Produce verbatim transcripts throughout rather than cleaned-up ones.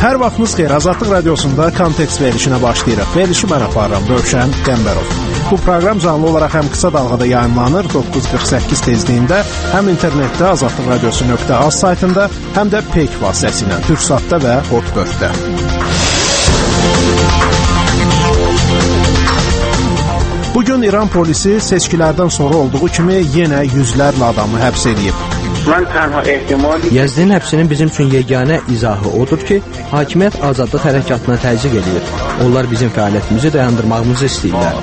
Hər vaxtınız xeyir, Azadlıq Radiosunda Kontekst verilişinə başlayırıq. Verilişi mən aparıram, Rövşən Qəmbərov. Bu proqram canlı olaraq həm qısa dalğada yayımlanır, doqquz qırx səkkiz tezliyində, həm internetdə azadlıq radiosu nöqtə az saytında, həm də Peyk vasitəsilə, Türksatda və Hot dörddə. Bugün İran polisi seçkilərdən sonra olduğu kimi yenə yüzlərlə adamı həbs edib. Yezdin həbsinin bizim üçün yeganə izahı odur ki, hakimiyyət azadlıq hərəkatına təzyiq edir. Onlar bizim fəaliyyətimizi dayandırmağımızı istəyirlər.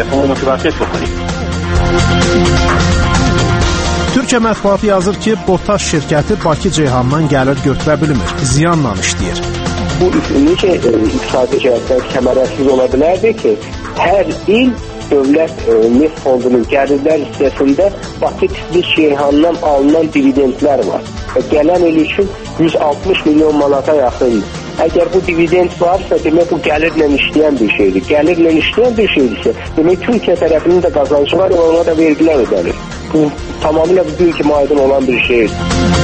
Türkiyə mətbuatı yazır ki, BOTAŞ şirkəti Bakı-Ceyhandan gəlir götürə bilmir, ziyanla işləyir. Bu necə iqtisadi cəhətdən kəmərəsiz ola bilərdi ki, hər il Dövlət e, neft fondunun gəlirlər hissəsində Bakı Tiflis Ceyhandan alınan dividendlər var. E, gələn il üçün yüz altmış milyon manata yaxındır. Əgər bu dividend varsa, demək bu gəlirlə işləyən bir şeydir. Gəlirlə işləyən bir şeydirsə, demək Türkiyə tərəfinin də qazancı var və ona da vergilər ödəlir. Bu tamamilə bir kimi aydın olan bir şeydir.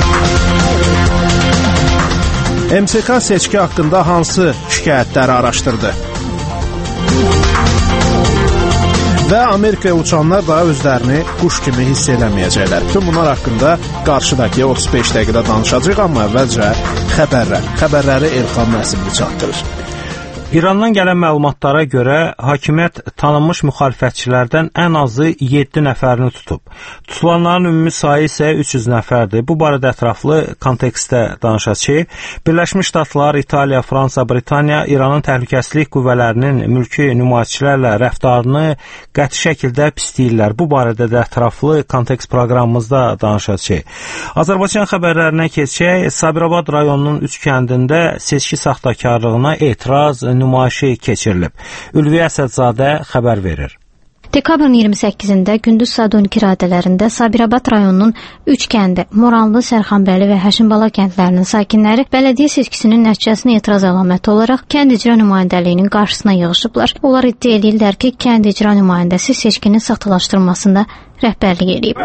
M S K seçki haqqında hansı şikayətləri araşdırdı? Və Amerikaya uçanlar da özlərini quş kimi hiss eləməyəcəklər. Tüm bunlar haqqında qarşıdakı otuz beş dəqiqədə danışacağıq, amma əvvəlcə xəbərlər. Xəbərləri Elxan Nəsimli çatdırır. İrandan gələn məlumatlara görə hakimiyyət tanınmış müxalifətçilərdən ən azı yeddi nəfərini tutub. Tutulanların ümumi sayı isə üç yüz nəfərdir. Bu barədə ətraflı kontekstdə danışacağıq. Birləşmiş Ştatlar, İtaliya, Fransa, Britaniya İranın təhlükəsizlik qüvvələrinin mülki nümayişçilərlə rəftarını qəti şəkildə pisləyirlər. Bu barədə də ətraflı kontekst proqramımızda danışacağıq. Azərbaycan xəbərlərinə keçək. Sabirabad rayonunun üç kəndində seçki saxtakarlığına etiraz nümayişi keçirilib. Ülviyə Əsədzadə xəbər verir. Dekabrın iyirmi səkkizində gündüz saat on iki radələrində Sabirabad rayonunun üç kəndi, Moranlı, Sərxanbəli və Həşimbala kəndlərinin sakinləri bələdiyyə seçkisinin nəticəsinə etiraz əlaməti olaraq kənd icra nümayəndəliyinin qarşısına yığışıblar. Onlar iddia edirlər ki, kənd icra nümayəndəsi seçkinin saxtalaşdırılmasında rəhbərlik edib.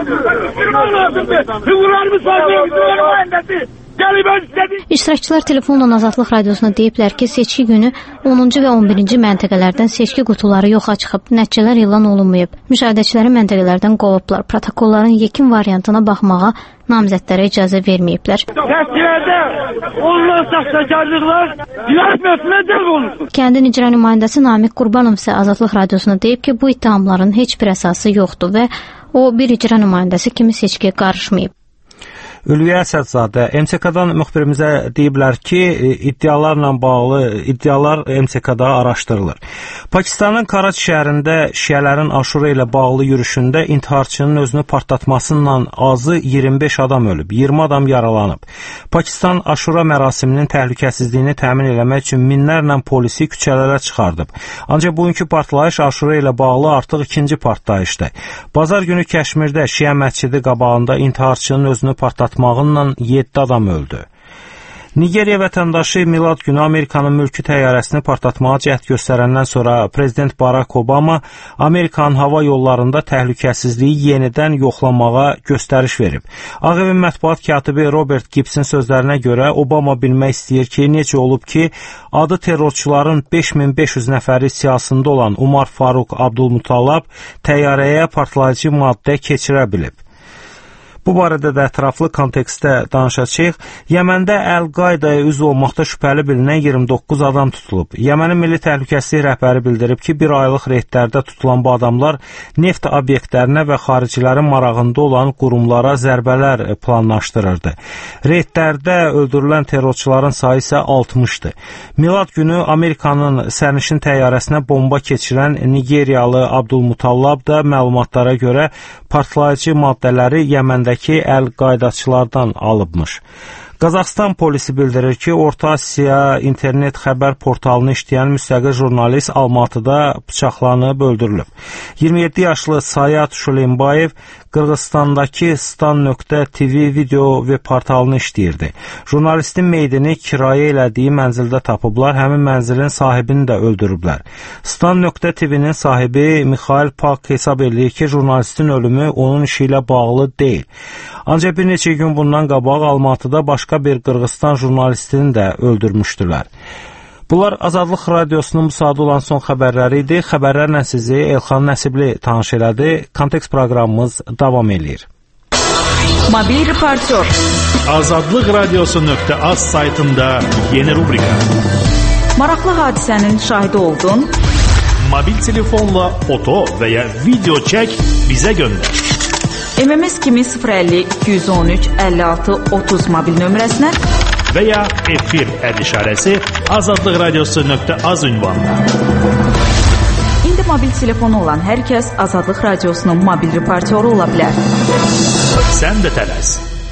İştirakçılar telefonla Azadlıq Radiosuna deyiblər ki, seçki günü onuncu və on birinci məntəqələrdən seçki qutuları yoxa çıxıb, nəticələr elan olunmayıb. Müşahidəçiləri məntəqələrdən qovublar, protokolların yekun variantına baxmağa namizədlərə icazə verməyiblər. Seçkilərdə olunan saxtakarlıqlar cinayət müəssisinə cəlb olunsun. Kəndin icra nümayəndəsi Namiq Qurbanov isə Azadlıq Radiosuna deyib ki, bu ittihamların heç bir əsası yoxdur və o bir icra nümayəndəsi kimi seçkiyə qarışmayıb. Ülviyə Əsədzadə M S K-dan müxbirimizə deyiblər ki, iddialarla bağlı iddialar M S K-da araşdırılır. Pakistanın Karaç şəhərində şiələrin Aşura ilə bağlı yürüşündə intiharçının özünü partlatmasıyla azı iyirmi beş adam ölüb, iyirmi adam yaralanıb. Pakistan Aşura mərasiminin təhlükəsizliyini təmin eləmək üçün minlərlə polisi küçələrə çıxardıb. Ancaq bugünkü partlayış Aşura ilə bağlı artıq ikinci partlayışdır. Bazar günü Kəşmirdə Şiə məscidi qabağında intiharçının özünü partlatmasıyla yeddi adam öldü. Nigeriya vətəndaşı Milad günü Amerikanın mülki təyyarəsini partlatmağa cəhd göstərəndən sonra Prezident Barack Obama Amerikanın hava yollarında təhlükəsizliyi yenidən yoxlamağa göstəriş verib. Ağ Evin mətbuat katibi Robert Gibbs'in sözlərinə görə Obama bilmək istəyir ki, necə olub ki, adı terrorçuların beş min beş yüz nəfəri siyasında olan Umar Faruq Abdulmutallab təyyarəyə partlayıcı maddə keçirə bilib. Bu barədə də ətraflı kontekstdə danışacağıq. Yəməndə Əl-Qaidaya üzv olmaqda şübhəli bilinən iyirmi doqquz adam tutulub. Yəmənin Milli Təhlükəsizlik rəhbəri bildirib ki, bir aylıq reydlərdə tutulan bu adamlar neft obyektlərinə və xaricilərin marağında olan qurumlara zərbələr planlaşdırırdı. Reydlərdə öldürülən terrorçuların sayı isə altmışdır. Milad günü Amerikanın sərnişin təyyarəsinə bomba keçirən Nigeriyalı Abdulmutallab da məlumatlara görə partlayıcı maddələri Yəməndə ki, Əl-Qaydaçılardan alıbmış. Qazaxıstan polisi bildirir ki, Orta Asiya internet xəbər portalını işləyən müstəqil jurnalist Almatıda bıçaqlanıb öldürülüb. iyirmi yeddi yaşlı Sayat Şulenbayev Qırğızstandakı stan nöqtə t v video və portalını işləyirdi. Jurnalistin meydini kirayə elədiyi mənzildə tapıblar, həmin mənzilin sahibini də öldürüblər. stan nöqtə t v-nin sahibi Mikhail Pak hesab edir ki, jurnalistin ölümü onun işi ilə bağlı deyil. Ancaq bir neçə gün bundan qabaq Almatıda başqa başqa bir Qırğızstan jurnalistini də öldürmüşdülər. Bunlar Azadlıq Radiosunun bu saat olan son xəbərləri idi. Xəbərlərlə sizi Elxan Nəsibli tanış elədi. Kontekst proqramımız davam edir. Mobil reportyor. Azadlıq Radiosu nöqtə az saytında yeni rubrika. Maraqlı hadisənin şahidi oldun. Mobil telefonla foto və ya video çək, bizə göndər. M M S kimi sıfır əlli iki yüz on üç əlli altı otuz mobil nömrəsinə və ya efir əd işarəsi Azadlıq Radiosu nöqtə az ünvanına. İndi mobil telefonu olan hər kəs Azadlıq Radiosunun mobil reportyoru ola bilər. Sən də tələs.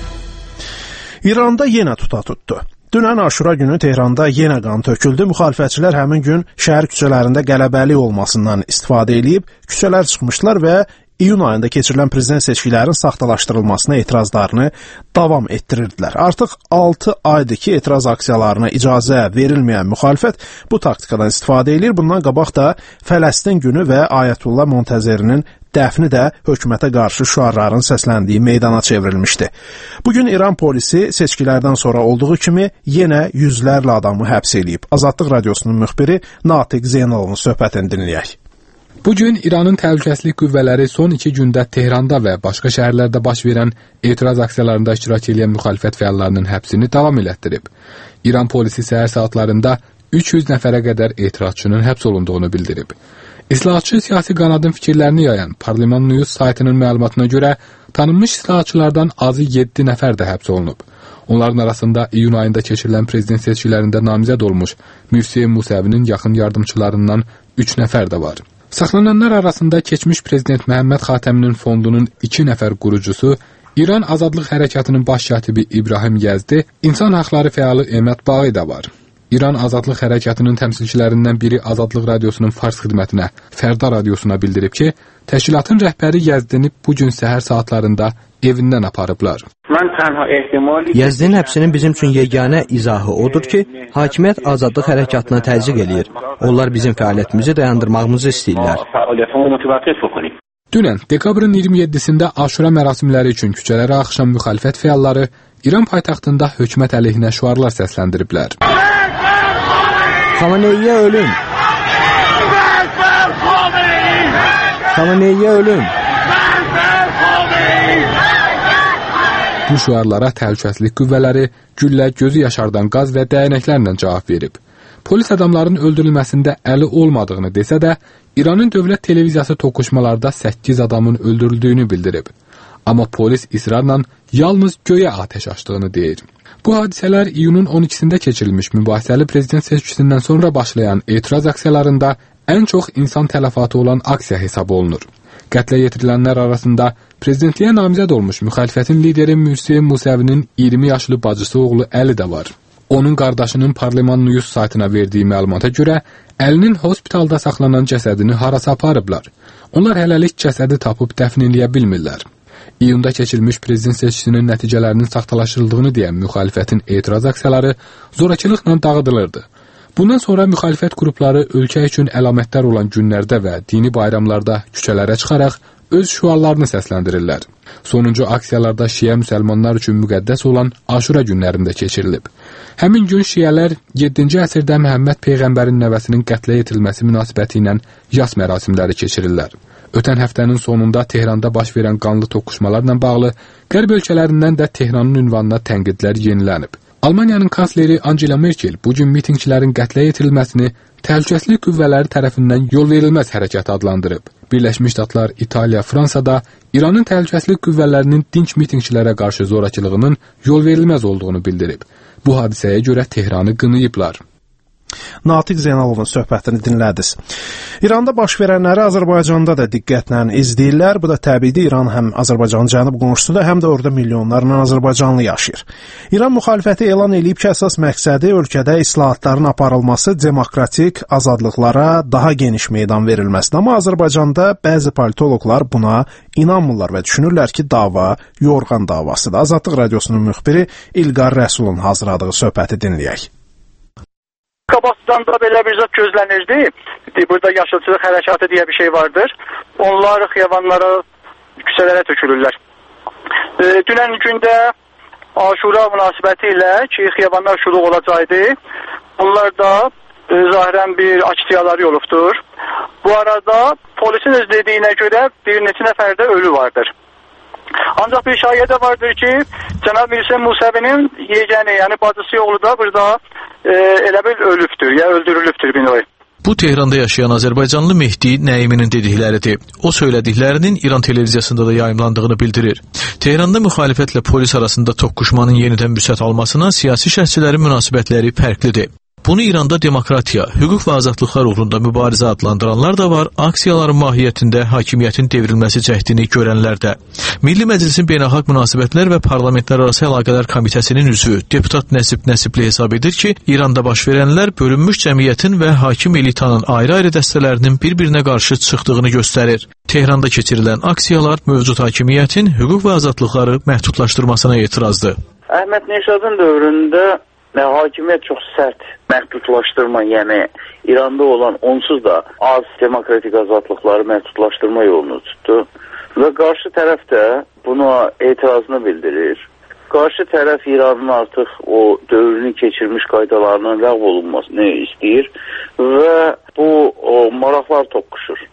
İranda yenə tuta tutdu. Dünən Aşura günü Tehranda yenə qan töküldü. Müxalifətçilər həmin gün şəhər küçələrində qələbəlik olmasından istifadə edib küçələr çıxmışlar və iyun ayında keçirilən prezident seçkilərinin saxtalaşdırılmasına etirazlarını davam etdirirdilər. Artıq altı aydır ki, etiraz aksiyalarına icazə verilməyən müxalifət bu taktikadan istifadə edir. Bundan qabaq da Fələstin günü və Ayətullah Montazerinin dəfni də hökumətə qarşı şüarların səsləndiyi meydana çevrilmişdi. Bugün İran polisi seçkilərdən sonra olduğu kimi yenə yüzlərlə adamı həbs edib. Azadlıq Radiosunun müxbiri Natiq Zeynalovun səhbətini dinləyək. Bugün İranın təhlükəsizlik qüvvələri son iki gündə Tehranda və başqa şəhərlərdə baş verən etiraz aksiyalarında iştirak edən müxalifət fəallarının həbsini davam elətdirib. İran polisi səhər saatlarında üç yüz nəfərə qədər etirazçının həbs olunduğunu bildirib. İslahatçı siyasi qanadın fikirlərini yayan Parliament News saytının məlumatına görə tanınmış islahatçılardan azı yeddi nəfər də həbs olunub. Onların arasında iyun ayında keçirilən prezident seçkilərində namizəd olmuş Müfti Musəvinin yaxın yardımçılarından üç nəfər də var. Saxlananlar arasında keçmiş prezident Məhəmməd Xatəminin fondunun iki nəfər qurucusu, İran Azadlıq Hərəkatının baş katibi İbrahim Yəzdi, insan haqları fəalı Eməd Bağı da var. İran Azadlıq Hərəkatının təmsilçilərindən biri Azadlıq Radiosunun Fars xidmətinə, Fərda Radiosuna bildirib ki, təşkilatın rəhbəri Yəzdini bugün səhər saatlarında evindən aparıblar. Yəzdinin həbsinin bizim üçün yeganə izahı odur ki, hakimiyyət Azadlıq Hərəkatına təzyiq eləyir. Onlar bizim fəaliyyətimizi dayandırmağımızı istəyirlər. Dünən, dekabrın iyirmi yeddisində Aşura mərasimləri üçün küçələrə axışan müxalifət fəalları İran paytaxtında hökumət əleyhinə şüarlar səsləndiriblər. Xameneiyə ölüm! Xameneiyə ölüm! Bu şüarlara təhlükəsizlik qüvvələri güllə, gözü yaşardan qaz və dəyənəklərlə cavab verib. Polis adamların öldürülməsində əli olmadığını desə də, İranın dövlət televiziyası toqquşmalarda səkkiz adamın öldürüldüyünü bildirib. Amma polis israrla yalnız göyə atəş açdığını deyir. Bu hadisələr iyunun on ikisində keçirilmiş mübahisəli prezident seçkisindən sonra başlayan etiraz aksiyalarında ən çox insan tələfatı olan aksiya hesab olunur. Qətlə yetirilənlər arasında prezidentliyə namizəd olmuş müxalifətin lideri Müfti Musəvinin iyirmi yaşlı bacısı oğlu Əli də var. Onun qardaşının Parliament News saytına verdiyi məlumata görə Əlinin hospitalda saxlanan cəsədini harasa aparıblar. Onlar hələlik cəsədi tapıb dəfn eləyə bilmirlər. İyunda keçirilmiş prezident seçkisinin nəticələrinin saxtalaşdırıldığını deyən müxalifətin etiraz aksiyaları zorakılıqla dağıdılırdı. Bundan sonra müxalifət qrupları ölkə üçün əlamətlər olan günlərdə və dini bayramlarda küçələrə çıxaraq öz şüarlarını səsləndirirlər. Sonuncu aksiyalarda şiə müsəlmanlar üçün müqəddəs olan Aşura günlərində keçirilib. Həmin gün şiələr yeddinci əsrdə Məhəmməd Peyğəmbərin nəvəsinin qətlə yetirilməsi münasibəti ilə yas mərasimləri keçirirlər. Ötən həftənin sonunda Tehranda baş verən qanlı toqquşmalarla bağlı qərb ölkələrindən də Tehranın ünvanına tənqidlər yenilənib. Almaniyanın kansleri Angela Merkel bugün mitingçilərin qətlə yetirilməsini təhlükəsizlik qüvvələri tərəfindən yol verilməz hərəkət adlandırıb. Birləşmiş Ştatlar, İtaliya, Fransada İranın təhlükəsizlik qüvvələrinin dinç mitingçilərə qarşı zorakılığının yol verilməz olduğunu bildirib. Bu hadisəyə görə Tehranı qınayıblar. Natiq Zeynalovun söhbətini dinlədiniz. İranda baş verənləri Azərbaycanda da diqqətlə izləyirlər. Bu da təbiidir. İran həm Azərbaycanın cənub qonşusudur, həm də orada milyonlarla Azərbaycanlı yaşayır. İran müxalifəti elan edib ki, əsas məqsədi ölkədə islahatların aparılması, demokratik azadlıqlara daha geniş meydan verilməsidir. Amma Azərbaycanda bəzi politoloqlar buna inanmırlar və düşünürlər ki, dava yorğan davasıdır. Azadlıq Radiosunun müxbiri İlqar Rəsulun hazırladığı söhbəti dinləyək. Qabaqdan da belə bir zat gözlənirdi. Burada yaşılçılıq hərəkatı deyə bir şey vardır. Onlar xiyabanlara, küçələrə tökülürlər. E, dünən gündə Aşura münasibəti ilə ki, xiyabanlar şuluq olacaqdı. Bunlar da e, zahirən bir açıqlayaları olubdur. Bu arada polisin öz dediyinə görə bir neçə nəfərdə ölü vardır. Ancaq bir şayə də vardır ki, Cənab Mirsə Musəvinin yeganə, yəni bacısı oğlu da burada e, elə bil ölübdür, ya öldürülübdür bir növ. Bu Tehranda yaşayan Azərbaycanlı Mehdi Nəiminin dedikləridir. O söylədiklərinin İran televiziyasında da yayımlandığını bildirir. Tehranda müxalifətlə polis arasında toqquşmanın yenidən vüsət almasına siyasi şəxsçilərin münasibətləri fərqlidir. Bunu İranda demokratiya, hüquq və azadlıqlar uğrunda mübarizə adlandıranlar da var, aksiyaların mahiyyətində hakimiyyətin devrilməsi cəhdini görənlər də. Milli Məclisin Beynəlxalq Münasibətlər və Parlamentlərarası Əlaqələr Komitəsinin üzvü deputat Nəsib Nəsibli hesab edir ki, İranda baş verənlər bölünmüş cəmiyyətin və hakim elitanın ayrı-ayrı dəstələrinin bir-birinə qarşı çıxdığını göstərir. Tehranda keçirilən aksiyalar mövcud hakimiyyətin hüquq və azadlıqları məhdudlaşdırmasına etirazdır. Əhməd Neşadın dövründə və hakimiyyət çox sərt məhdudlaşdırma, yəni İranda olan onsuz da az demokratik azadlıqları məhdudlaşdırma yolunu tutdu və qarşı tərəf də buna etirazını bildirir. Qarşı tərəf İranın artıq o dövrünü keçirmiş qaydalarının ləğv olunmasını istəyir və bu o, maraqlar toqquşur.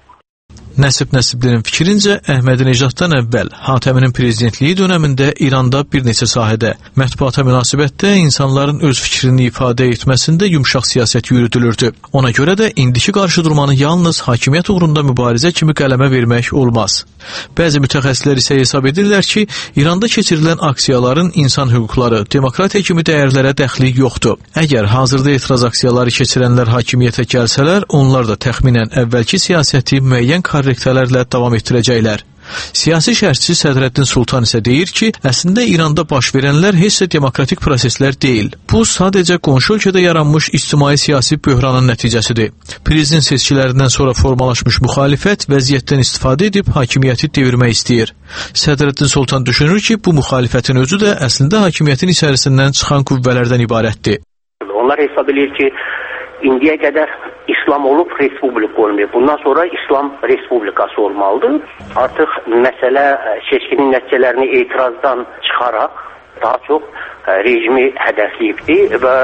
Nəsib Nəsiblinin fikrincə, Əhmədinecaddan əvvəl Hatəminin prezidentliyi dönəmində İranda bir neçə sahədə mətbuata münasibətdə insanların öz fikrini ifadə etməsində yumşaq siyasət yürüdülürdü. Ona görə də indiki qarşıdurmanı yalnız hakimiyyət uğrunda mübarizə kimi qələmə vermək olmaz. Bəzi mütəxəssislər isə hesab edirlər ki, İranda keçirilən aksiyaların insan hüquqları, demokratiya kimi dəyərlərə dəxli yoxdur. Əgər hazırda etiraz aksiyaları keçirənlər hakimiyyətə gəlsələr, onlar da təxminən əvvəlki siyasəti müəyyən korrektələrlə davam etdirəcəklər. Siyasi şərhçi Sədrəddin Sultan isə deyir ki, əslində İranda baş verənlər heç də demokratik proseslər deyil. Bu, sadəcə qonşu ölkədə yaranmış ictimai-siyasi böhranın nəticəsidir. Prezident seçkilərindən sonra formalaşmış müxalifət vəziyyətdən istifadə edib hakimiyyəti devirmək istəyir. Sədrəddin Sultan düşünür ki, bu müxalifətin özü də əslində hakimiyyətin içərisindən çıxan qüvvələrdən ibarətdir. Onlar hesab edir ki, indiyə qədər İslam olub, respublika olmuyor. Bundan sonra İslam Respublikası olmalıdır. Artıq məsələ seçkinin nəticələrini etirazdan çıxaraq daha çox rejimi hədəfləyibdir və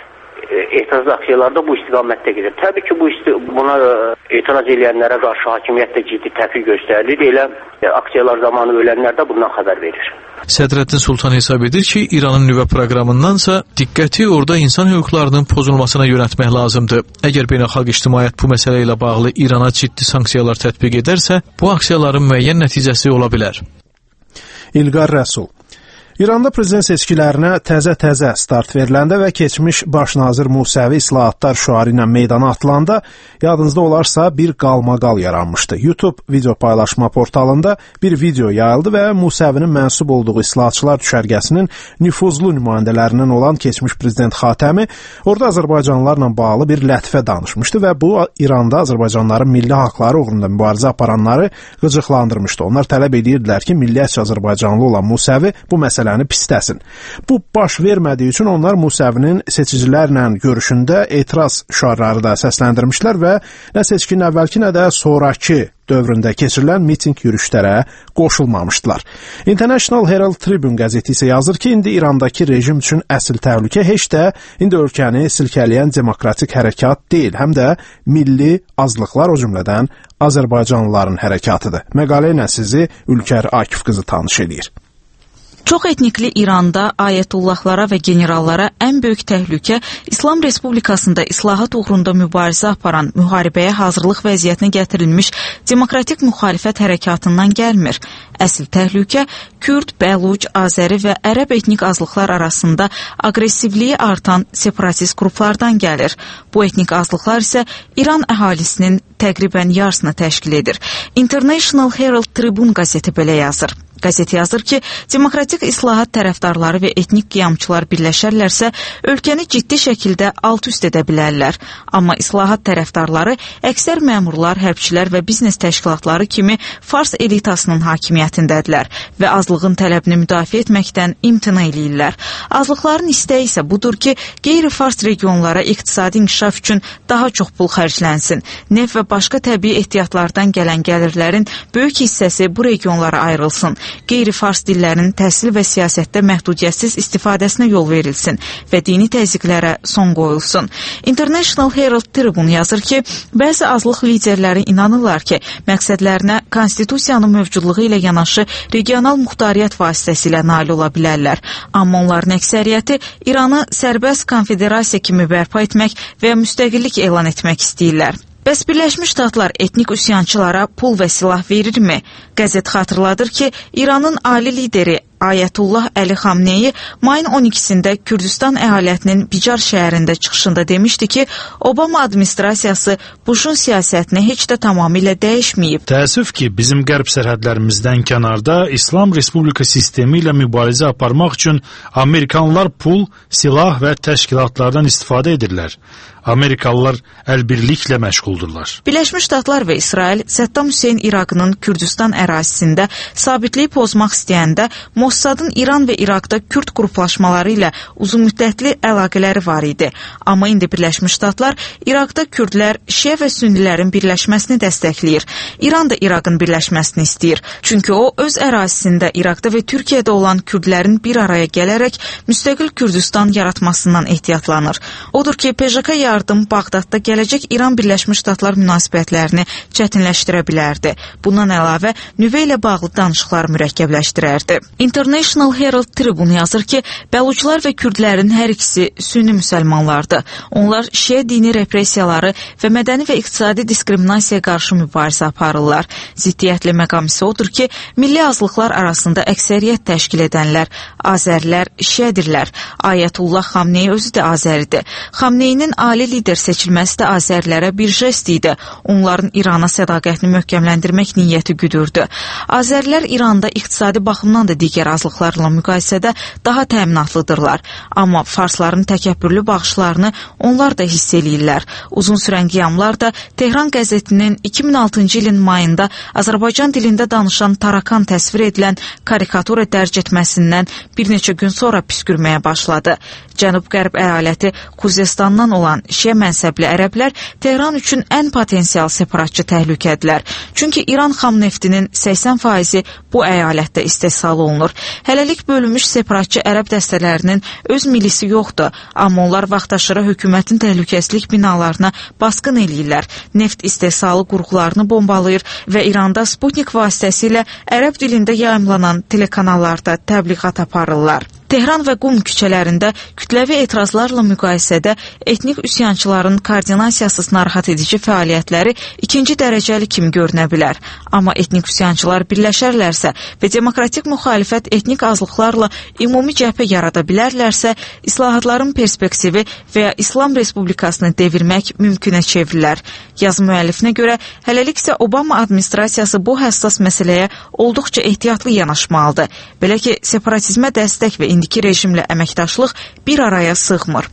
etiraz aksiyaları da bu istiqamətdə gedir. Təbii ki, bu buna etiraz edənlərə qarşı hakimiyyətdə ciddi təfrik göstərilir. Elə aksiyalar zamanı ölənlər də bundan xəbər verir. Sədrəddin Sultan hesab edir ki, İranın nüvə proqramındansa diqqəti orada insan hüquqlarının pozulmasına yönəltmək lazımdır. Əgər beynəlxalq ictimaiyyət bu məsələ ilə bağlı İrana ciddi sanksiyalar tətbiq edərsə, bu aksiyaların müəyyən nəticəsi ola bilər. İlqar Rəsul. İranda prezident seçkilərinə təzə-təzə start veriləndə və keçmiş baş nazir Musəvi islahatlar şüarı ilə meydana atılanda, yadınızda olarsa bir qalmaqal yaranmışdı. YouTube video paylaşma portalında bir video yayıldı və Musəvinin mənsub olduğu islahatçılar düşərgəsinin nüfuzlu nümayəndələrindən olan keçmiş prezident Xatəmi orada Azərbaycanlılarla bağlı bir lətifə danışmışdı və bu İranda Azərbaycanlıların milli haqları uğrunda mübarizə aparanları qıcıqlandırmışdı. Onlar tələb edirdilər ki, milliyətçi Azərbaycanlı olan Musəvi bu məsələ pisləsin. Bu baş vermədiyi üçün onlar Musəvinin seçicilərlə görüşündə etiraz şüarları da səsləndirmişlər və nə seçkinin əvvəlki, nə də sonraki dövründə keçirilən miting yürüşlərə qoşulmamışdılar. International Herald Tribune qəzeti isə yazır ki, indi İrandakı rejim üçün əsl təhlükə heç də indi ölkəni silkələyən demokratik hərəkat deyil, həm də milli azlıqlar, o cümlədən Azərbaycanlıların hərəkatıdır. Məqalə ilə sizi Ülkər Akif qızı tanış edir. Çox etnikli İranda ayətullahlara və generallara ən böyük təhlükə İslam Respublikasında islahat uğrunda mübarizə aparan, müharibəyə hazırlıq vəziyyətinə gətirilmiş demokratik müxalifət hərəkatından gəlmir. Əsl təhlükə Kürd, Bəluc, Azəri və ərəb etnik azlıqlar arasında aqressivliyi artan separatist qruplardan gəlir. Bu etnik azlıqlar isə İran əhalisinin təqribən yarısını təşkil edir. International Herald Tribune qəzeti belə yazır. Qəzet yazır ki, demokratik islahat tərəfdarları və etnik qiyamçılar birləşərlərsə, ölkəni ciddi şəkildə alt-üst edə bilərlər. Amma islahat tərəfdarları əksər məmurlar, hərbçilər və biznes təşkilatları kimi Fars elitasının hakimiyyətindədirlər və azlığın tələbini müdafiə etməkdən imtina eləyirlər. Azlıqların istəyi isə budur ki, qeyri-Fars regionlara iqtisadi inkişaf üçün daha çox pul xərclənsin. Neft və başqa təbii ehtiyatlardan gələn gəlirlərin böyük hissəsi bu regionlara ayrılsın. qeyri-fars dillərinin təhsil və siyasətdə məhdudiyyətsiz istifadəsinə yol verilsin və dini təzyiqlərə son qoyulsun. International Herald Tribune yazır ki, bəzi azlıq liderləri inanırlar ki, məqsədlərinə konstitusiyanın mövcudluğu ilə yanaşı regional muxtariyyət vasitəsilə nail ola bilərlər. Amma onların əksəriyyəti İranı sərbəst konfederasiya kimi bərpa etmək və müstəqillik elan etmək istəyirlər. Bəs Birləşmiş Ştatlar etnik üsyançılara pul və silah verirmi? Qəzet xatırladır ki, İranın ali lideri Ayətullah Əli Xamneyi mayın on ikisində Kürdistan əyalətinin Bicar şəhərində çıxışında demişdi ki, Obama administrasiyası Bushun siyasətini heç də tamamilə dəyişməyib. Təəssüf ki, bizim qərb sərhədlərimizdən kənarda İslam Respublika sistemi ilə mübarizə aparmaq üçün Amerikanlılar pul, silah və təşkilatlardan istifadə edirlər. Amerikalılar əlbirliklə məşğuldurlar. Birləşmiş Ştatlar və İsrail Səddam Hüseyn İraqının Kürdistan ərazisində sabitliyi pozmaq istəyəndə Mossadın İran və İraqda Kürd qruplaşmaları ilə uzunmüddətli əlaqələri var idi. Amma indi Birləşmiş Ştatlar İraqda Kürdlər, Şiə və Sünnilərin birləşməsini dəstəkləyir. İran da İraqın birləşməsini istəyir. Çünki o, öz ərazisində İraqda və Türkiyədə olan Kürdlərin bir araya gələrək müstəqil Kürdistan yaratmasından ehtiyatlanır. Odur ki, P J K yardım Bağdadda gələcək İran-Birləşmiş Ştatlar münasibətlərini çətinləşdirə bilərdi. Bundan əlavə, nüvə ilə bağlı danışıqlar mürəkkəbləşdirərdi. International Herald Tribune yazır ki, Bəluçlar və Kürdlərin hər ikisi sünni müsəlmanlardır. Onlar Şiə dini repressiyaları və mədəni və iqtisadi diskriminasiyaya qarşı mübarizə aparırlar. Ziddiyyətli məqam isə odur ki, milli azlıqlar arasında əksəriyyət təşkil edənlər Azərlər, Şiədirlər. Ayətullah Xamneyi özü də Azəridir. Xamneyinin ali lider seçilməsi də Azərlərə bir jest idi. Onların İrana sədaqətini möhkəmləndirmək niyyəti güdürdü. Azərlər İranda iqtisadi baxımdan da digər azlıqlarla müqayisədə daha təminatlıdırlar. Amma farsların təkəbbürlü baxışlarını onlar da hiss eləyirlər. Uzun sürən qiyamlar da Tehran qəzetinin iki min altıncı ilin mayında Azərbaycan dilində danışan Tarakan təsvir edilən karikatura dərc etməsindən bir neçə gün sonra püskürməyə başladı. Cənub-Qərb əyaləti Xuzestandan olan Şiə mənsəbli ərəblər Tehran üçün ən potensial separatçı təhlükədirlər. Çünki İran xam neftinin səksən faizi bu əyalətdə istehsal olunur. Hələlik bölünmüş separatçı ərəb dəstələrinin öz milisi yoxdur, amma onlar vaxtaşırı hökumətin təhlükəsizlik binalarına basqın eləyirlər. Neft istehsalı qurğularını bombalayır və İranda Sputnik vasitəsilə ərəb dilində yayımlanan telekanallarda təbliğat aparırlar. Tehran və Qum küçələrində kütləvi etirazlarla müqayisədə etnik üsyançıların koordinasiyasız narahat edici fəaliyyətləri ikinci dərəcəli kimi görünə bilər. Amma etnik üsyançılar birləşərlərsə və demokratik müxalifət etnik azlıqlarla ümumi cəbhə yarada bilərlərsə, islahatların perspektivi və ya İslam Respublikasını devirmək mümkünə çevrilər. Yazı müəllifinə görə, hələlik isə Obama administrasiyası bu həssas məsələyə olduqca ehtiyatlı yanaşmalıdır. Belə ki, separatizmə dəstək və indiki rejimlə əməkdaşlıq bir araya sığmır.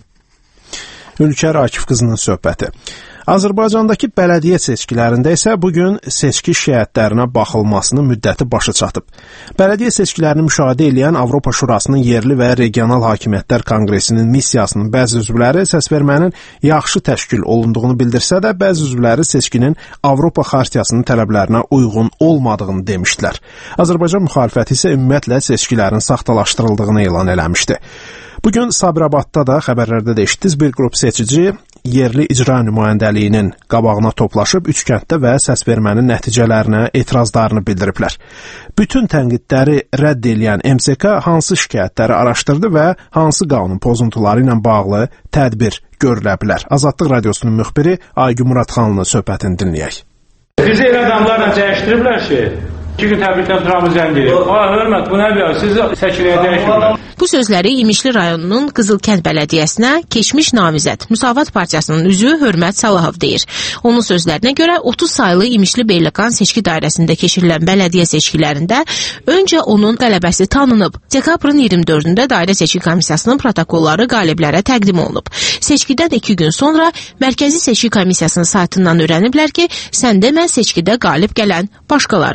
Ülkər Akif qızının söhbəti. Azərbaycandakı bələdiyyə seçkilərində isə bugün seçki şikayətlərinə baxılmasının müddəti başa çatıb. Bələdiyyə seçkilərini müşahidə edən Avropa Şurasının yerli və regional hakimiyyətlər konqresinin missiyasının bəzi üzvləri səsvermənin yaxşı təşkil olunduğunu bildirsə də, bəzi üzvləri seçkinin Avropa Xartiyasının tələblərinə uyğun olmadığını demişdilər. Azərbaycan müxalifəti isə ümumiyyətlə seçkilərin saxtalaşdırıldığını elan eləmişdi. Bugün Sabirabadda da xəbərlərdə də eşitdiniz, bir qrup seçici yerli icra nümayəndəliyinin qabağına toplaşıb üç kənddə və səsvermənin nəticələrinə etirazlarını bildiriblər. Bütün tənqidləri rədd edən M S K hansı şikayətləri araşdırdı və hansı qanun pozuntuları ilə bağlı tədbir görülə bilər? Azadlıq Radiosunun müxbiri Aygün Muradxanlının söhbətini dinləyək. Bizi elə adamlarla dəyişdiriblər ki, İki gün təbrikdən turamı zəng edib. Ay, hörmət, bu nədir? Siz səkiləyə dəyişirlər. Bu sözləri İmişli rayonunun Qızılkənd bələdiyyəsinə keçmiş namizəd Müsavat Partiyasının üzvü Hörmət Salahov deyir. Onun sözlərinə görə otuz saylı İmişli Beyləqan seçki dairəsində keçirilən bələdiyyə seçkilərində öncə onun qələbəsi tanınıb. Dekabrın iyirmi dördündə dairə seçki komissiyasının protokolları qaliblərə təqdim olunub. Seçkidən iki gün sonra Mərkəzi Seçki Komissiyasının saytından öyrəniblər ki, sən demə seçkidə qalib gələn başqalarıymış.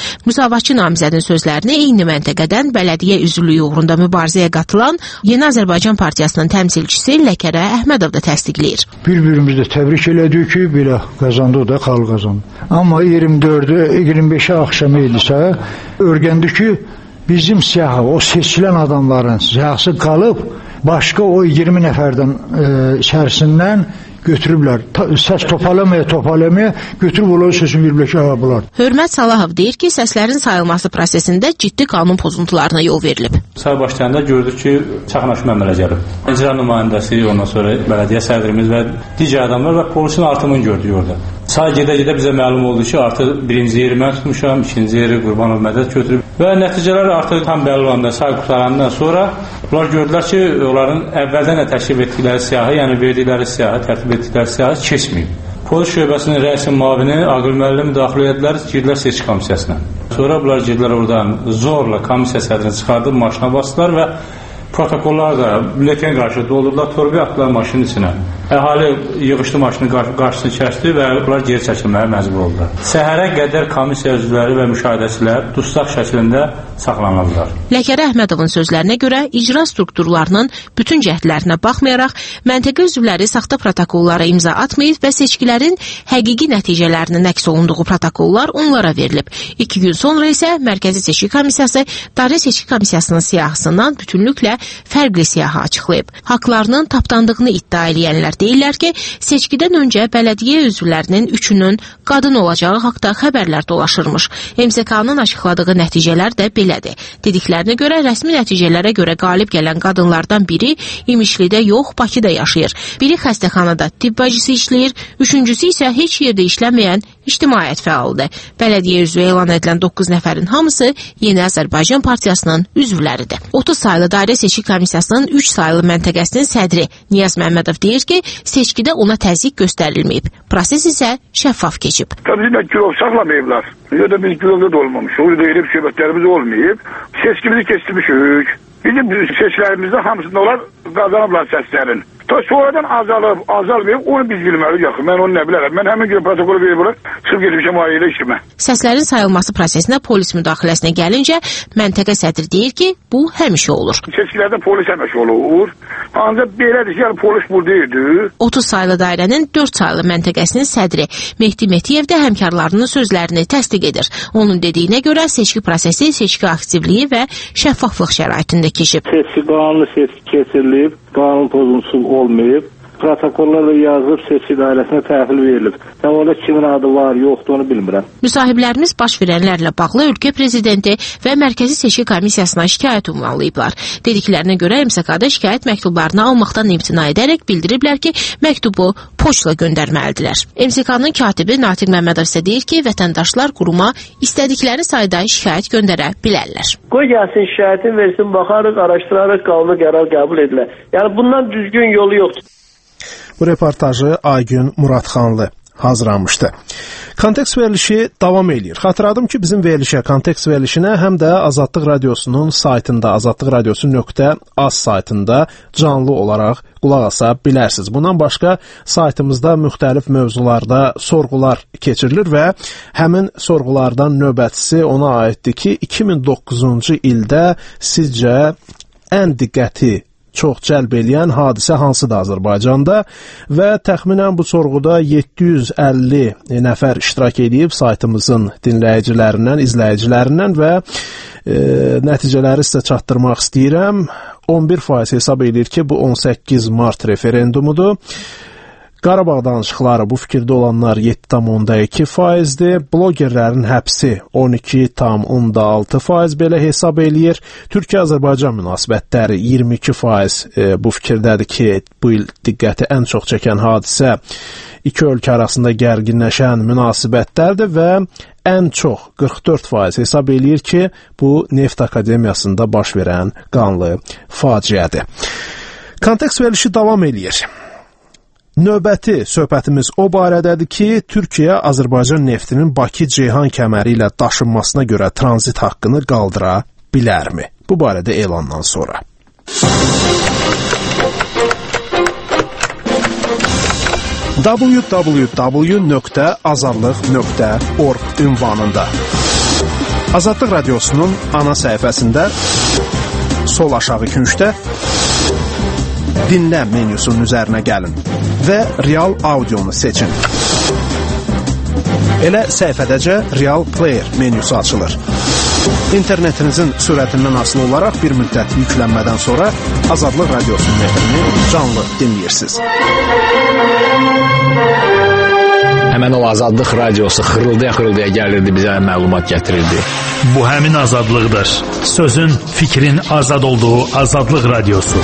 Müsavatçı namizədin sözlərini eyni məntəqədən bələdiyyə üzvlüyü uğrunda mübarizəyə qatılan Yeni Azərbaycan Partiyasının təmsilçisi Ləkərə Əhmədov da təsdiqləyir. Bir-birimizi də təbrik elədik ki, belə qazandı da xalq qazandı. Amma iyirmi dördü, iyirmi beşi axşamı idisə, örgəndi ki, bizim siyahı, o seçilən adamların siyahısı qalıb, başqa o iyirmi nəfərdən e, içərisindən götürüblər. Ta, səs topalamaya, topalamaya götürüb onları sözün veriblər ki, bunlar. Hörmət Salahov deyir ki, səslərin sayılması prosesində ciddi qanun pozuntularına yol verilib. Say başlayanda gördük ki, çaxnaşma əmələ gəlib. İcra nümayəndəsi, ondan sonra bələdiyyə sədrimiz və digər adamlar və polisin artımını gördük orada. Say gedə-gedə bizə məlum oldu ki, artıq birinci yeri mən tutmuşam, ikinci yeri Qurbanov Mədəd götürüb və nəticələr artıq tam bəlli olanda, say qutarandan sonra bunlar gördülər ki, onların əvvəldən də təşkil etdikləri siyahı, yəni verdikləri siyahı, tərtib etdikləri siyahı keçməyib. Polis şöbəsinin rəisi müavini Aqil müəllim müdaxilə edilər, girdilər seçki komissiyasına. Sonra bunlar girdilər oradan zorla komissiya sədrini çıxardıb maşına basdılar və protokollar da bülletin qarşı doldurdular, torba atdılar maşının içinə. Əhali yığışdı maşının qarşısını kəsdi və bunlar geri çəkilməyə məcbur oldular. Səhərə qədər komissiya üzvləri və müşahidəçilər dustaq şəklində saxlanıldılar. Ləkərə Əhmədovun sözlərinə görə icra strukturlarının bütün cəhdlərinə baxmayaraq, məntəqə üzvləri saxta protokollara imza atmayıb və seçkilərin həqiqi nəticələrinin əks olunduğu protokollar onlara verilib. İki gün sonra isə Mərkəzi Seçki Komissiyası Dairə Seçki Komissiyasının siyahısından bütünlüklə fərqli siyahı açıqlayıb. Haqlarının tapdandığını iddia edənlər deyirlər ki, seçkidən öncə bələdiyyə üzvlərinin üçünün qadın olacağı haqda xəbərlər dolaşırmış. M S K-nın açıqladığı nəticələr də belədir. Dediklərinə görə rəsmi nəticələrə görə qalib gələn qadınlardan biri İmişlidə yox, Bakıda yaşayır. Biri xəstəxanada tibb bacısı işləyir, üçüncüsü isə heç yerdə işləməyən ictimaiyyət fəalıdır. Bələdiyyə üzvü elan edilən doqquz nəfərin hamısı Yeni Azərbaycan Partiyasının üzvləridir. otuz saylı Dairə Seçki Komissiyasının üç saylı məntəqəsinin sədri Niyaz Məmmədov deyir ki, seçkidə ona təzyiq göstərilməyib. Proses isə şəffaf keçib. Tabii ki, gülov saxlamayıblar. Ya da biz gülovda da olmamışıq. O da elə bir söhbətlərimiz olmayıb. Seçkimizi kestirmişik. Bizim seçkilərimizdə hamısında onlar qazanıblar səslərin. Ta sonradan azalıb, azalmayıb, onu biz bilməliyik yaxı. Mən onu nə bilərəm. Mən həmin gün protokolu verib bura, çıxıb getmişəm ailə işimə. Səslərin sayılması prosesinə polis müdaxiləsinə gəlincə, məntəqə sədri deyir ki, bu həmişə olur. Seçkilərdə polis həmişə olur. Ancaq belədir ki, yəni polis buradaydı. otuz saylı dairənin dörd saylı məntəqəsinin sədri Mehdi Metiyev də həmkarlarının sözlərini təsdiq edir. Onun dediyinə görə seçki prosesi seçki aktivliyi və şəffaflıq şəraitində keçib. Seçki qanunlu seçki keçirilib, qanun pozuntusu olmayıb, protokollar da yazılıb seçki dairəsinə təhvil verilib. Mən orada kimin adı var, yoxdur, onu bilmirəm. Müsahiblərimiz baş verənlərlə bağlı ölkə prezidenti və Mərkəzi Seçki Komissiyasına şikayət ünvanlayıblar. Dediklərinə görə M S K-da şikayət məktublarını almaqdan imtina edərək bildiriblər ki, məktubu poçtla göndərməlidirlər. M S K-nın katibi Natiq Məmmədov isə deyir ki, vətəndaşlar quruma istədikləri sayda şikayət göndərə bilərlər. Qoy gəlsin şikayətin versin, baxarıq, araşdırarıq, qanuni qərar qəbul edilər. Yəni bundan düzgün yolu yoxdur. Bu reportajı Aygün Muradxanlı hazırlamışdı. Kontekst verilişi davam eləyir. Xatırladım ki, bizim verilişə, kontekst verilişinə həm də Azadlıq Radiosunun saytında, azadlıq radiosu nöqtə az saytında canlı olaraq qulaq asa bilərsiniz. Bundan başqa saytımızda müxtəlif mövzularda sorğular keçirilir və həmin sorğulardan növbətisi ona aiddir ki, iki min doqquzuncu ildə sizcə ən diqqəti çox cəlb eləyən hadisə hansıdır Azərbaycanda və təxminən bu sorğuda yeddi yüz əlli nəfər iştirak edib saytımızın dinləyicilərindən, izləyicilərindən və e, nəticələri sizə çatdırmaq istəyirəm. on bir faiz hesab edir ki, bu on səkkiz mart referendumudur. Qarabağ danışıqları bu fikirdə olanlar yeddi tam onda iki faizdir. Blogerlərin həbsi on iki tam onda altı faiz belə hesab eləyir. Türkiyə-Azərbaycan münasibətləri iyirmi iki faiz e, bu fikirdədir ki, bu il diqqəti ən çox çəkən hadisə iki ölkə arasında gərginləşən münasibətlərdir və ən çox qırx dörd faiz hesab eləyir ki, bu Neft Akademiyasında baş verən qanlı faciədir. Kontekst verilişi davam eləyir. Növbəti söhbətimiz o barədədir ki, Türkiyə Azərbaycan neftinin Bakı-Ceyhan kəməri ilə daşınmasına görə tranzit haqqını qaldıra bilərmi? Bu barədə elandan sonra. w w w nöqtə azadlıq nöqtə org ünvanında Azadlıq Radiosunun ana səhifəsində sol aşağı küncdə dinlə menyusunun üzərinə gəlin və real audionu seçin. Elə səhifədəcə Real Player menyusu açılır. İnternetinizin sürətindən asılı olaraq bir müddət yüklənmədən sonra Azadlıq Radiosunun efrini canlı dinləyirsiniz. Həmən o Azadlıq Radiosu xırıldaya-xırıldaya gəlirdi, bizə məlumat gətirirdi. Bu həmin azadlıqdır. Sözün, fikrin azad olduğu Azadlıq Radiosu.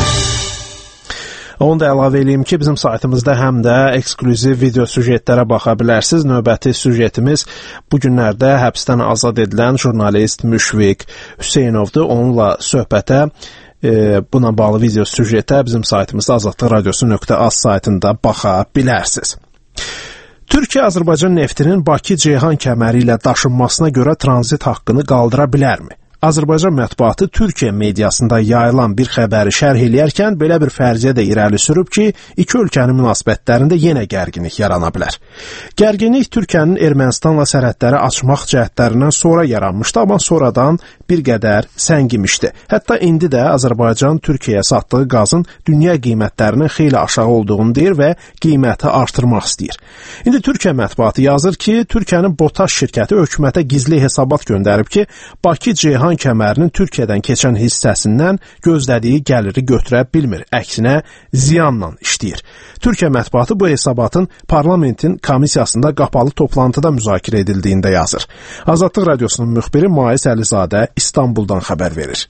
Onu da əlavə edeyim ki, bizim saytımızda həm də eksklüziv video süjetlərə baxa bilərsiniz. Növbəti süjetimiz bu günlərdə həbsdən azad edilən jurnalist Müşfiq Hüseynovdur. Onunla söhbətə, e, buna bağlı video süjetə bizim saytımızda azadlıq radiosu nöqtə az saytında baxa bilərsiniz. Türkiyə Azərbaycan neftinin Bakı-Ceyhan kəməri ilə daşınmasına görə tranzit haqqını qaldıra bilərmi? Azərbaycan mətbuatı Türkiyə mediasında yayılan bir xəbəri şərh eləyərkən belə bir fərziyyə də irəli sürüb ki, iki ölkənin münasibətlərində yenə gərginlik yarana bilər. Gərginlik Türkiyənin Ermənistanla sərhədləri açmaq cəhdlərindən sonra yaranmışdı, amma sonradan bir qədər səngimişdi. Hətta indi də Azərbaycan Türkiyəyə satdığı qazın dünya qiymətlərinin xeyli aşağı olduğunu deyir və qiyməti artırmaq istəyir. İndi Türkiyə mətbuatı yazır ki, Türkiyənin BOTAŞ şirkəti hökumətə gizli hesabat göndərib ki, Bakı-Ceyhan kəmərinin Türkiyədən keçən hissəsindən gözlədiyi gəliri götürə bilmir. Əksinə ziyanla işləyir. Türkiyə mətbuatı bu hesabatın parlamentin komissiyasında qapalı toplantıda müzakirə edildiyində yazır. Azadlıq Radiosunun müxbiri Mais Əlizadə İstanbuldan xəbər verir.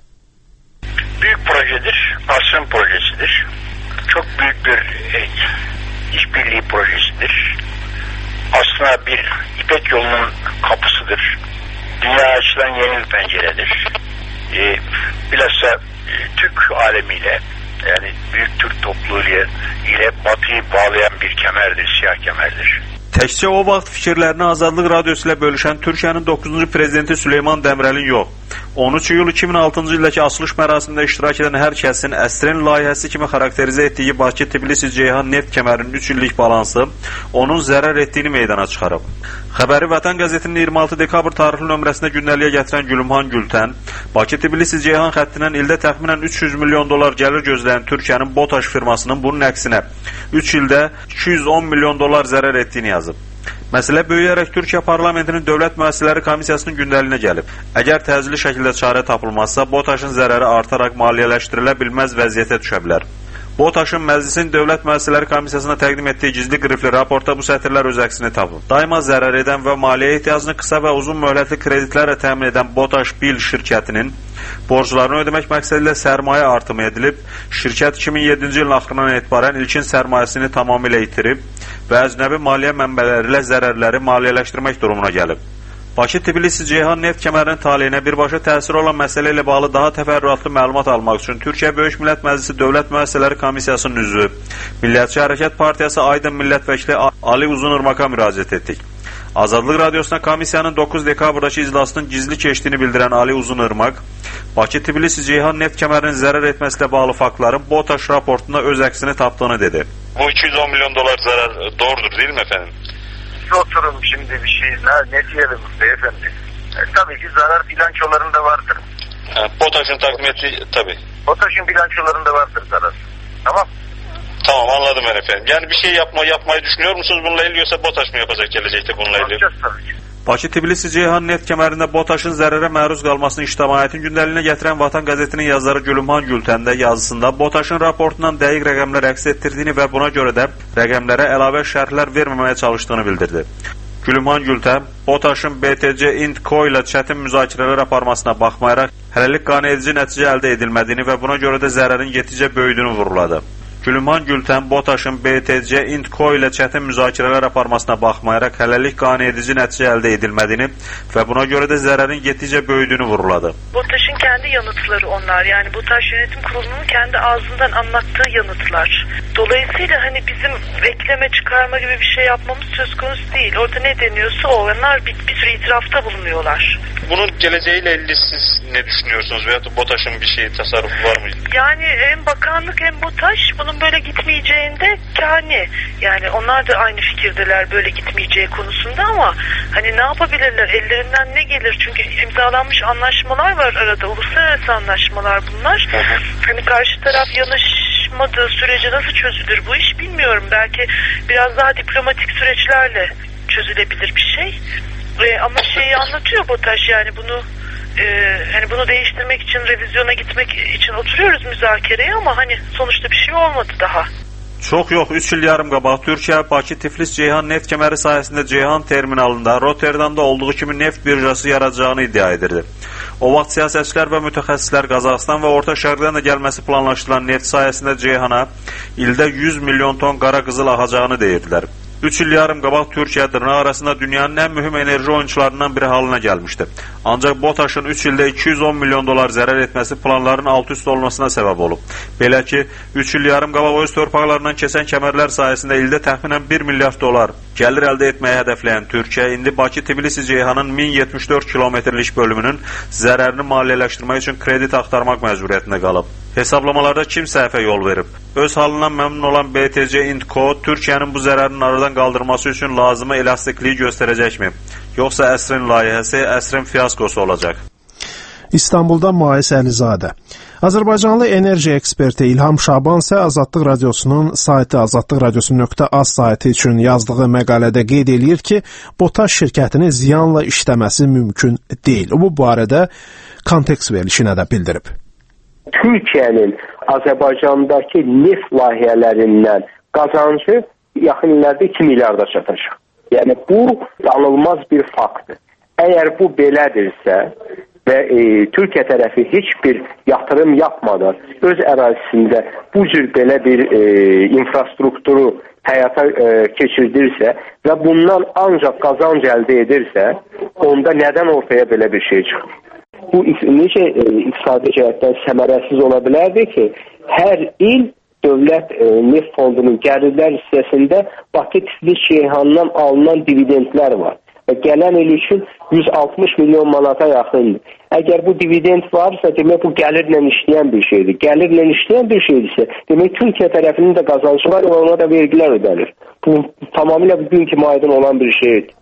Büyük projedir, asrın projesidir. Çok büyük bir e, işbirliği projesidir. Aslında bir İpek yolunun kapısıdır. Dünya açılan yeni bir penceredir. E, bilhassa e, Türk alemiyle, yani büyük Türk topluluğu ile Batı'yı bağlayan bir kemerdir, siyah kemerdir. Təkcə o vaxt fikirlərini Azadlıq Radiosu ilə bölüşən Türkiyənin doqquzuncu prezidenti Süleyman Dəmirəlin yox, on üç iyul iki min altıncı ildəki açılış mərasimində iştirak edən hər kəsin əsrin layihəsi kimi xarakterizə etdiyi Bakı-Tbilisi-Ceyhan neft kəmərinin üç illik balansı onun zərər etdiyini meydana çıxarıb. Xəbəri Vətən qəzetinin iyirmi altı dekabr tarixli nömrəsində gündəliyə gətirən Gülümhan Gültən, Bakı-Tbilisi-Ceyhan xəttindən ildə təxminən üç yüz milyon dollar gəlir gözləyən Türkiyənin BOTAŞ firmasının bunun əksinə üç ildə iki yüz on milyon dollar zərər etdiyini yazıb. Məsələ böyüyərək Türkiyə parlamentinin dövlət müəssisələri komissiyasının gündəliyinə gəlib. Əgər təcili şəkildə çarə tapılmazsa, BOTAŞın zərəri artaraq maliyyələşdirilə bilməz vəziyyətə düşə bilər. BOTAŞın məclisin dövlət müəssisələri komissiyasına təqdim etdiyi gizli qrifli raportda bu sətirlər öz əksini tapıb. Daima zərər edən və maliyyə ehtiyacını qısa və uzun möhlətli kreditlərlə təmin edən BOTAŞ Bil şirkətinin borclarını ödəmək məqsədilə sərmayə artımı edilib, şirkət iki min yeddinci ilin axırından etibarən ilkin sərmayəsini tamamilə itirib və əcnəbi maliyyə mənbələri ilə zərərləri maliyyələşdirmək durumuna gəlib. Bakı-Tbilisi-Ceyhan neft kəmərinin taleyinə birbaşa təsir olan məsələ ilə bağlı daha təfərrüatlı məlumat almaq üçün Türkiyə Böyük Millət Məclisi Dövlət Müəssisələri Komissiyasının üzvü, Millətçi Hərəkat Partiyası Aydın Millət Vəkili Ali Uzunırmaq'a müraciət etdik. Azadlıq Radiosuna komissiyanın doqquz dekabrdakı iclasının gizli keçdiyini bildirən Ali Uzunırmaq, Bakı-Tbilisi-Ceyhan neft kəmərinin zərər etməsilə bağlı faktların BOTAŞ raportunda öz əksini tapdığını dedi. Bu iki yüz on milyon dolar zərər doğrudur değil mi efendim? Oturun şimdi bir şey ne, ne diyelim beyefendi. E, tabii ki zarar bilançolarında vardır. E, BOTAŞ'ın takdim ettiği tabii. BOTAŞ'ın bilançolarında vardır zarar. Tamam. Tamam anladım ben efendim. Yani bir şey yapma, yapmayı düşünüyor musunuz bununla ilgili, yoksa BOTAŞ mı yapacak gelecekte bununla ilgili? Yapacağız tabii ki. Bakı-Tbilisi-Ceyhan neft kəmərində BOTAŞın zərərə məruz qalmasını ictimaiyyətin gündəliyinə gətirən Vatan qəzetinin yazarı Gülümhan Gültən də yazısında BOTAŞın raportundan dəqiq rəqəmlər əks etdirdiyini və buna görə də rəqəmlərə əlavə şərhlər verməməyə çalışdığını bildirdi. Gülümhan Gültən, BOTAŞın B T C İndco ilə çətin müzakirələr aparmasına baxmayaraq hələlik qane-edici nəticə əldə edilmədiyini və buna görə də zərərin getdikcə böyüdüyünü vurğuladı. Gülümhan Gültən, BOTAŞın B T C İndco ilə çətin müzakirələr aparmasına baxmayaraq hələlik qane-edici nəticə əldə edilmədiyini və buna görə də zərərin getdikcə böyüdüyünü vurğuladı. BOTAŞın kendi yanıtları onlar. Yani BOTAŞ Yönetim Kurulu'nun kendi ağzından anlattığı yanıtlar. Dolayısıyla hani bizim ekleme çıkarma gibi bir şey yapmamız söz konusu değil. Orada ne deniyorsa o. Onlar bir, bir sürü itirafta bulunuyorlar. Bunun geleceğiyle ilgili siz ne düşünüyorsunuz? Veyahut da BOTAŞ'ın bir şey tasarrufu var mı? Yani hem bakanlık hem BOTAŞ bunu bunun böyle gitmeyeceğinde kâni. Yani onlar da aynı fikirdeler böyle gitmeyeceği konusunda ama hani ne yapabilirler? Ellerinden ne gelir? Çünkü imzalanmış anlaşmalar var arada. Uluslararası anlaşmalar bunlar. Hani karşı taraf yanaşmadığı sürece nasıl çözülür bu iş bilmiyorum. Belki biraz daha diplomatik süreçlerle çözülebilir bir şey. Ee, ama şeyi anlatıyor BOTAŞ, yani bunu e, hani bunu değiştirmek için, revizyona gitmek için oturuyoruz müzakereye ama hani sonuçta bir şey olmadı daha. Çox yox, üç il yarım qabaq Türkiyə Bakı Tiflis Ceyhan neft kəməri sayəsində Ceyhan terminalında Rotterdamda olduğu kimi neft birjası yaradacağını iddia edirdi. O vaxt siyasətçilər və mütəxəssislər Qazaxıstan və Orta Şərqdən də gəlməsi planlaşdırılan neft sayəsində Ceyhana ildə yüz milyon ton qara qızıl axacağını deyirdilər. üç il yarım qabaq Türkiyə dırnaq arasında dünyanın ən mühüm enerji oyunçularından biri halına gəlmişdi. Ancaq BOTAŞın üç ildə iki yüz on milyon dolar zərər etməsi planların alt-üst olmasına səbəb olub. Belə ki, üç il yarım qabaq öz torpaqlarından keçən kəmərlər sayəsində ildə təxminən bir milyard dolar gəlir əldə etməyi hədəfləyən Türkiyə indi Bakı-Tbilisi-Ceyhanın min yetmiş dörd kilometrlik bölümünün zərərini maliyyələşdirmək üçün kredit axtarmaq məcburiyyətində qalıb. Hesablamalarda kim səhvə yol verib? Öz halından məmnun olan B T C Intco Türkiyənin bu zərərin aradan qaldırması üçün lazımı elastikliyi göstərəcəkmi? Yoxsa əsrin layihəsi, əsrin fiyaskosu olacaq? İstanbulda Mais Əlizadə. Azərbaycanlı enerji eksperti İlham Şaban isə Azadlıq Radiosunun saytı azadlıq radiosu nöqtə az saytı üçün yazdığı məqalədə qeyd eləyir ki, BOTAŞ şirkətini ziyanla işləməsi mümkün deyil. O bu barədə kontekst verilişinə də bildirib. Türkiyənin Azərbaycandakı neft layihələrindən qazancı yaxın illərdə iki milyarda çatacaq. Yəni bu danılmaz bir faktdır. Əgər bu belədirsə və e, Türkiyə tərəfi heç bir yatırım yapmadan öz ərazisində bu cür belə bir e, infrastrukturu həyata e, keçirdirsə və bundan ancaq qazanc əldə edirsə, onda nədən ortaya belə bir şey çıxır? Bu necə e, iqtisadi cəhətdən səmərəsiz ola bilərdi ki, hər il dövlət e, neft fondunun gəlirlər hissəsində Bakı Tiflis Ceyhandan alınan dividendlər var. Və gələn il üçün yüz altmış milyon manata yaxındır. Əgər bu dividend varsa, demək bu gəlirlə işləyən bir şeydir. Gəlirlə işləyən bir şeydirsə, demək Türkiyə tərəfinin də qazancı var və ona da vergilər ödənir. Bu tamamilə bugün kimi aydın olan bir şeydir.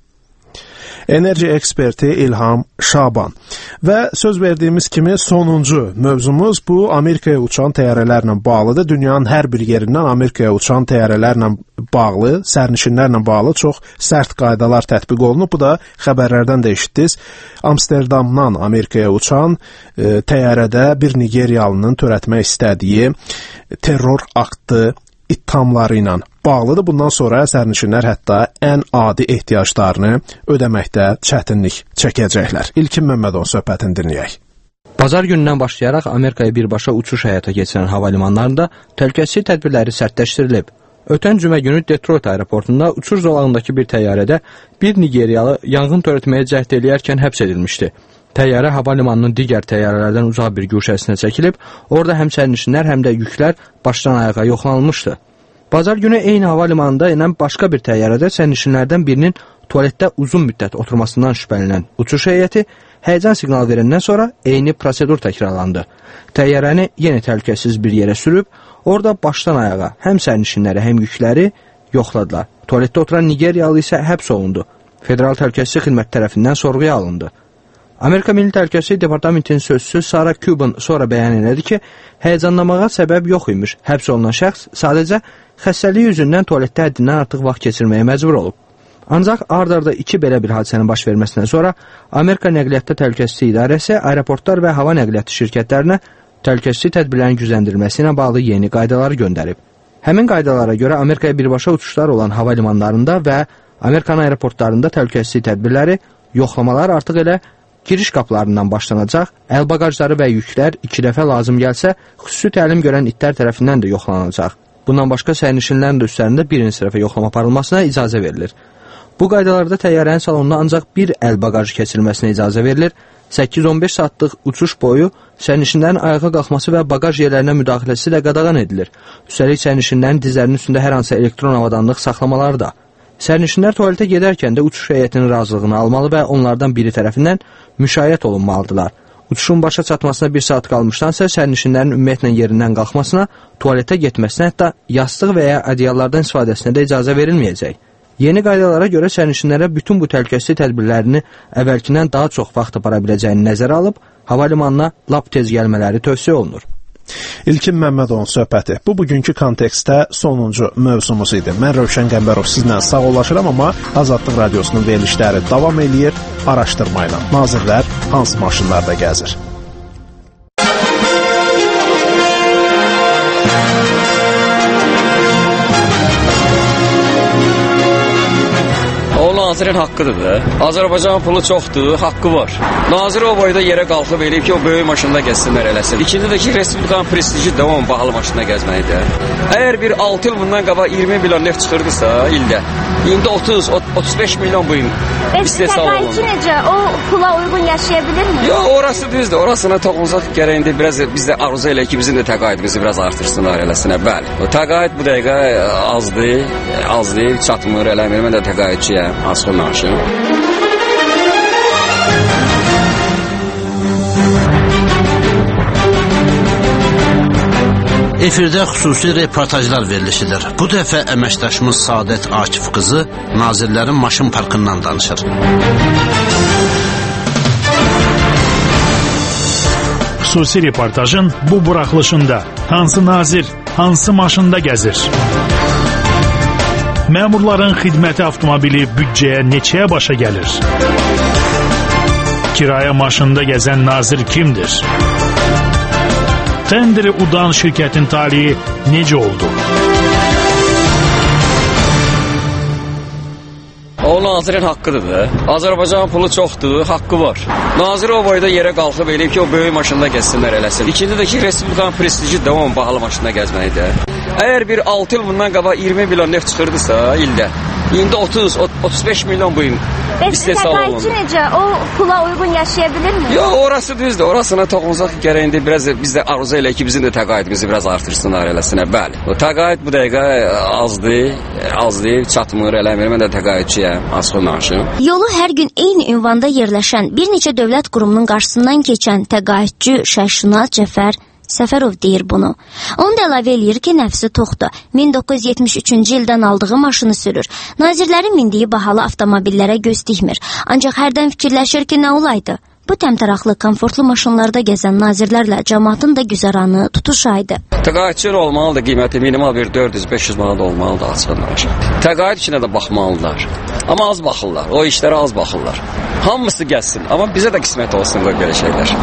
Enerji eksperti İlham Şaban. Və söz verdiyimiz kimi sonuncu mövzumuz bu Amerikaya uçan təyyarələrlə bağlıdır. Dünyanın hər bir yerindən Amerikaya uçan təyyarələrlə bağlı, sərnişinlərlə bağlı çox sərt qaydalar tətbiq olunub. Bu da xəbərlərdən də eşitdiniz. Amsterdamdan Amerikaya uçan e, təyyarədə bir Nigeriyalının törətmək istədiyi terror aktı ittihamları ilə bağlıdır. Bundan sonra sərnişinlər hətta ən adi ehtiyaclarını ödəməkdə çətinlik çəkəcəklər. İlkin Məmmədov söhbətini dinləyək. Bazar günündən başlayaraq Amerikaya birbaşa uçuş həyata keçirən hava limanlarında təhlükəsizlik tədbirləri sərtləşdirilib. Ötən cümə günü Detroit aeroportunda uçuş zolağındakı bir təyyarədə bir Nigeriyalı yanğın törətməyə cəhd eləyərkən həbs edilmişdi. Təyyarə hava limanının digər təyyarələrdən uzaq bir güşəsinə çəkilib, orada həm sərnişinlər, həm də yüklər başdan ayağa yoxlanılmışdı. Bazar günü eyni hava limanında enən başqa bir təyyarədə sərnişinlərdən birinin tualetdə uzun müddət oturmasından şübhələnən uçuş heyəti həyəcan siqnal verəndən sonra eyni prosedur təkrarlandı. Təyyarəni yenə təhlükəsiz bir yerə sürüb, orada başdan ayağa həm sərnişinləri, həm yükləri yoxladılar. Tualetdə oturan Nigeriyalı isə həbs olundu. Federal Təhlükəsizlik Xidməti tərəfindən sorğuya alındı. Amerika Milli Təhlükəsizlik Departamentinin sözçüsü Sarah Cuban sonra bəyan elədi ki, həyəcanlamağa səbəb yox imiş. Həbs olunan şəxs sadəcə xəstəliyi yüzündən tualetdə həddindən artıq vaxt keçirməyə məcbur olub. Ancaq ard-arda iki belə bir hadisənin baş verməsindən sonra Amerika Nəqliyyatda Təhlükəsizlik İdarəsi aeroportlar və hava nəqliyyatı şirkətlərinə təhlükəsizlik tədbirlərinin gücləndirilməsi ilə bağlı yeni qaydaları göndərib. Həmin qaydalara görə Amerikaya birbaşa uçuşlar olan hava limanlarında və Amerikanın aeroportlarında təhlükəsizlik tədbirləri, yoxlamalar artıq elə giriş qapılarından başlanacaq, əl bagajları və yüklər iki dəfə lazım gəlsə, xüsusi təlim görən itlər tərəfindən də yoxlanacaq. Bundan başqa sərnişinlərin də üstlərində birinci sırəfə yoxlama aparılmasına icazə verilir. Bu qaydalarda təyyarənin salonuna ancaq bir əl bagajı keçirilməsinə icazə verilir. səkkiz on beş saatlıq uçuş boyu sərnişinlərin ayağa qalxması və bagaj yerlərinə müdaxiləsi də qadağan edilir. Üstəlik sərnişinlərin dizlərinin üstündə hər hansı elektron avadanlıq saxlamaları da. Sərnişinlər tualetə gedərkən də uçuş heyətinin razılığını almalı və onlardan biri tərəfindən müşayiət olunmalıdırlar. Uçuşun başa çatmasına bir saat qalmışdansa sərnişinlərin ümumiyyətlə yerindən qalxmasına, tualetə getməsinə, hətta yastıq və ya ədyallardan istifadəsinə də icazə verilməyəcək. Yeni qaydalara görə sərnişinlərə bütün bu təhlükəsizlik tədbirlərini əvvəlkindən daha çox vaxt apara biləcəyini nəzərə alıb, hava limanına lap tez gəlmələri tövsiyə olunur. İlkin Məmmədovun söhbəti bu bugünkü kontekstdə sonuncu mövzumuz idi. Mən Rövşən Qəmbərov sizlə sağollaşıram, amma Azadlıq Radiosunun verilişləri davam eləyir araşdırma ilə. Nazirlər hansı maşınlarda gəzir? O nazirin haqqıdır da. Azərbaycan pulu çoxdur, haqqı var. Nazir o boyda yerə qalxıb eləyib ki, o böyük maşında gəzsinlər eləsin. İkinci də ki, Respublikanın prestiji devam bahalı maşında gəzməkdir. Əgər bir altı il bundan qabaq iyirmi milyon neft çıxırdısa ildə, indi otuz otuz beş milyon bu il istehsal olunur. Təqaüdçü necə? O pula uyğun yaşaya bilirmi? Yox, orası düzdür. Orasına toxunsaq gərək indi biraz biz də arzu eləyək ki, bizim də təqaüdümüzü biraz artırsınlar eləsinə. Bəli. O təqaüd bu dəqiqə azdır, azdır, çatmır eləmir. Mən də təqaüdçüyəm. Asıl maaşım. Efirdə xüsusi reportajlar verilişidir. Bu dəfə əməkdaşımız Saadət Akif qızı nazirlərin maşın parkından danışır. Xüsusi reportajın bu buraxılışında hansı nazir, hansı maşında gəzir? Məmurların xidməti avtomobili büdcəyə neçəyə başa gəlir? Kirayə maşında gəzən nazir kimdir? Tenderi udan şirkətin talihi necə oldu? O nazirin haqqıdır da. Azərbaycan pulu çoxdur, haqqı var. Nazir o boyda yerə qalxıb eləyib ki, o böyük maşında gəzsinlər eləsin. İkinci də ki, Respublikanın prestiji devam bahalı maşında gəzməkdir. Əgər bir altı il bundan qabaq iyirmi milyon neft çıxırdısa ildə, indi otuz otuz beş milyon bu il istehsal olunur. Təqaüdçü necə? O pula uyğun yaşaya bilirmi? Yox, orası düzdür. Orasına toxunsaq gərək indi biraz biz də arzu eləyək ki, bizim də təqaüdümüzü biraz artırsınlar eləsinə. Bəli. O təqaüd bu dəqiqə azdır, azdır, çatmır eləmir. Mən də təqaüdçüyəm, asıl maaşım. Yolu hər gün eyni ünvanda yerləşən bir neçə dövlət qurumunun qarşısından keçən təqaüdçü Şərşünaz Cəfər Səfərov deyir bunu. Onu da əlavə eləyir ki, nəfsi toxdur. min doqquz yüz yetmiş üçüncü ildən aldığı maşını sürür. Nazirlərin mindiyi bahalı avtomobillərə göz dikmir. Ancaq hərdən fikirləşir ki, nə olaydı? Bu təmtəraqlı, komfortlu maşınlarda gəzən nazirlərlə cəmaatın da güzəranı tutuşaydı. Təqaüdçü olmalıdır, qiyməti minimal bir dörd yüz beş yüz manat olmalıdır açıq maaşı. Təqaüd içinə də baxmalılar. Amma az baxırlar, o işlərə az baxırlar. Hamısı gəlsin, amma bizə də qismət olsun qoy belə şeylər.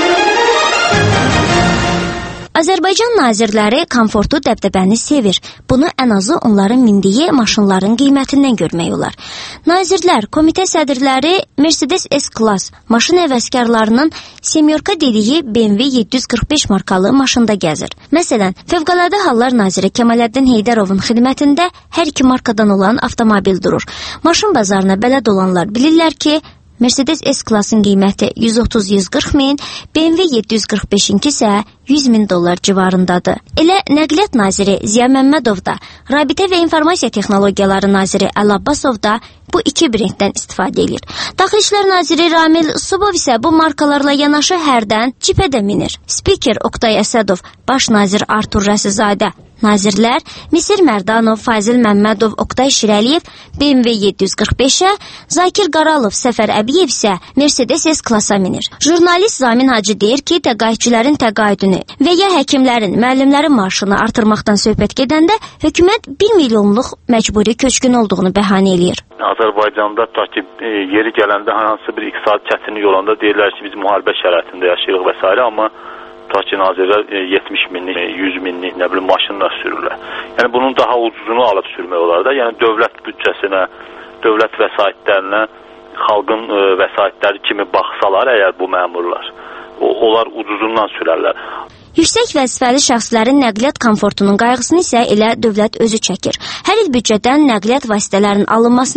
Azərbaycan nazirləri komfortu, dəbdəbəni sevir. Bunu ən azı onların mindiyi maşınların qiymətindən görmək olar. Nazirlər, komitə sədrləri Mercedes S-Class maşın həvəskarlarının semyorka dediyi B M W yeddi yüz qırx beş markalı maşında gəzir. Məsələn, Fövqəladə Hallar naziri Kəmaləddin Heydərovun xidmətində hər iki markadan olan avtomobil durur. Maşın bazarına bələd olanlar bilirlər ki, Mercedes S-Class'ın qiyməti yüz otuz yüz qırx min, B M W yeddi yüz qırx beşinki isə yüz min dollar civarındadır. Elə Nəqliyyat naziri Ziya Məmmədov da, Rabitə və İnformasiya Texnologiyaları naziri Əl Abbasov da bu iki brenddən istifadə edir. Daxili İşlər naziri Ramil Subov isə bu markalarla yanaşı hərdən cipə də minir. Spiker Oqtay Əsədov, baş nazir Artur Rəsizadə, nazirlər Misir Mərdanov, Fazil Məmmədov, Oqtay Şirəliyev B M W yeddi yüz qırx beşə, Zakir Qaralov, Səfər Əbiyev isə Mercedes S-Class-a minir. Jurnalist Zamin Hacı deyir ki, təqaüdçülərin təqaüdünü və ya həkimlərin, müəllimlərin maaşını artırmaqdan söhbət gedəndə hökumət bir milyonluq məcburi köçkün olduğunu bəhanə eləyir. Azərbaycanda ta ki e, yeri gələndə hansı bir iqtisadi çətinlik olanda deyirlər ki, biz müharibə şəraitində yaşayırıq və s. amma ta ki nazirlər e, yetmiş minlik, e, yüz minlik, nə bilim maşınla sürürlər. Yəni bunun daha ucuzunu alıb sürmək olar da. Yəni dövlət büdcəsinə, dövlət vəsaitlərinə, xalqın e, vəsaitləri kimi baxsalar əgər bu məmurlar, o, onlar ucuzundan sürərlər. Yüksək vəzifəli şəxslərin nəqliyyat komfortunun qayğısını isə elə dövlət özü çəkir. Hər il büdcədən nəqliyyat vasitələrinin alınmasına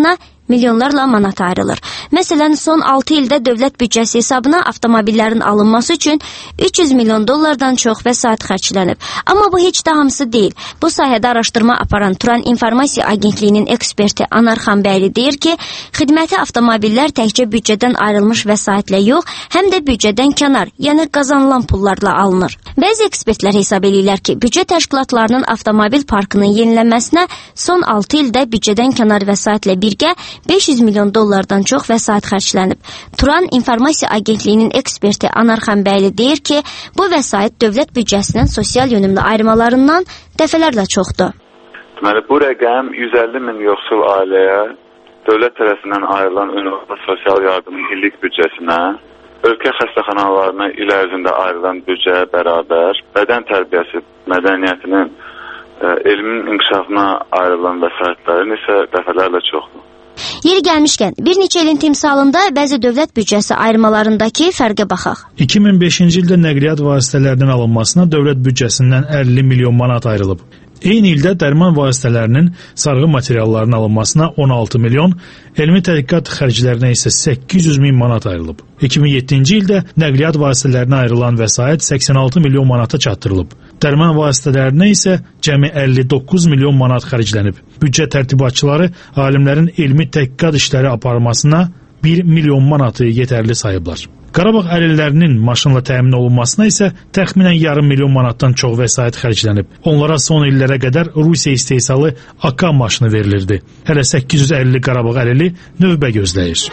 milyonlarla manat ayrılır. Məsələn, son altı ildə dövlət büdcəsi hesabına avtomobillərin alınması üçün üç yüz milyon dollardan çox vəsait xərclənib. Amma bu heç də hamısı deyil. Bu sahədə araşdırma aparan Turan İnformasiya Agentliyinin eksperti Anar Xanbəyli deyir ki, xidməti avtomobillər təkcə büdcədən ayrılmış vəsaitlə yox, həm də büdcədən kənar, yəni qazanılan pullarla alınır. Bəzi ekspertlər hesab edirlər ki, büdcə təşkilatlarının avtomobil parkının yenilənməsinə son altı ildə büdcədən kənar vəsaitlə birgə beş yüz milyon dollardan çox vəsait xərclənib. Turan İnformasiya Agentliyinin eksperti Anar Xanbəyli deyir ki, bu vəsait dövlət büdcəsinin sosial yönümlü ayrımalarından dəfələrlə çoxdur. Deməli, bu rəqəm yüz əlli min yoxsul ailəyə dövlət tərəfindən ayrılan ünvanlı sosial yardımın illik büdcəsinə, ölkə xəstəxanalarına il ərzində ayrılan büdcəyə bərabər bədən tərbiyəsi mədəniyyətinin e, elmin inkişafına ayrılan vəsaitlərin isə dəfələrlə çoxdur. Yeri gəlmişkən, bir neçə ilin timsalında bəzi dövlət büdcəsi ayrımalarındakı fərqə baxaq. iki min beşinci ildə nəqliyyat vasitələrinin alınmasına dövlət büdcəsindən əlli milyon manat ayrılıb. Eyni ildə dərman vasitələrinin sarğı materiallarının alınmasına on altı milyon, elmi tədqiqat xərclərinə isə səkkiz yüz min manat ayrılıb. iki min yeddinci ildə nəqliyyat vasitələrinə ayrılan vəsait səksən altı milyon manata çatdırılıb. Dərman vasitələrinə isə cəmi əlli doqquz milyon manat xərclənib. Büdcə tərtibatçıları alimlərin elmi tədqiqat işləri aparmasına bir milyon manatı yetərli sayıblar. Qarabağ əlillərinin maşınla təmin olunmasına isə təxminən yarım milyon manatdan çox vəsait xərclənib. Onlara son illərə qədər Rusiya istehsalı A K maşını verilirdi. Hələ səkkiz yüz əlli Qarabağ əlili növbə gözləyir.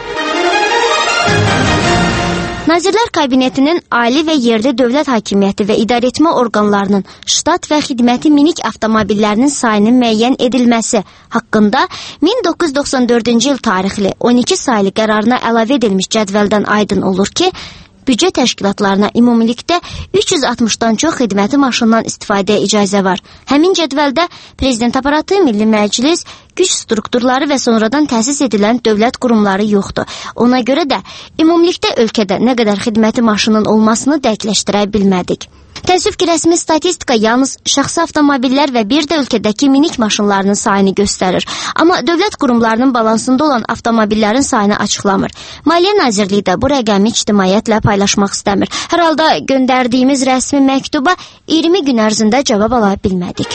Nazirlər Kabinetinin ali və yerli dövlət hakimiyyəti və idarəetmə orqanlarının ştat və xidməti minik avtomobillərinin sayının müəyyən edilməsi haqqında min doqquz yüz doxsan dördüncü il tarixli on iki saylı qərarına əlavə edilmiş cədvəldən aydın olur ki, büdcə təşkilatlarına ümumilikdə üç yüz altmışdan çox xidməti maşından istifadəyə icazə var. Həmin cədvəldə Prezident aparatı, Milli Məclis, güc strukturları və sonradan təsis edilən dövlət qurumları yoxdur. Ona görə də ümumilikdə ölkədə nə qədər xidməti maşının olmasını dəqiqləşdirə bilmədik. Təəssüf ki, rəsmi statistika yalnız şəxsi avtomobillər və bir də ölkədəki minik maşınlarının sayını göstərir. Amma dövlət qurumlarının balansında olan avtomobillərin sayını açıqlamır. Maliyyə Nazirliyi də bu rəqəmi ictimaiyyətlə paylaşmaq istəmir. Hər halda göndərdiyimiz rəsmi məktuba iyirmi gün ərzində cavab ala bilmədik.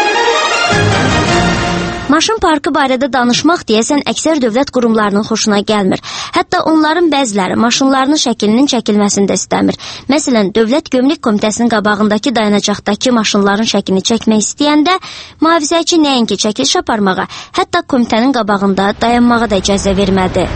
Maşın parkı barədə danışmaq deyəsən əksər dövlət qurumlarının xoşuna gəlmir. Hətta onların bəziləri maşınlarının şəklinin çəkilməsini də istəmir. Məsələn, Dövlət Gömrük Komitəsinin qabağındakı dayanacaqdakı maşınların şəklini çəkmək istəyəndə mühafizəçi nəinki çəkiliş aparmağa, hətta komitənin qabağında dayanmağa da icazə vermədi.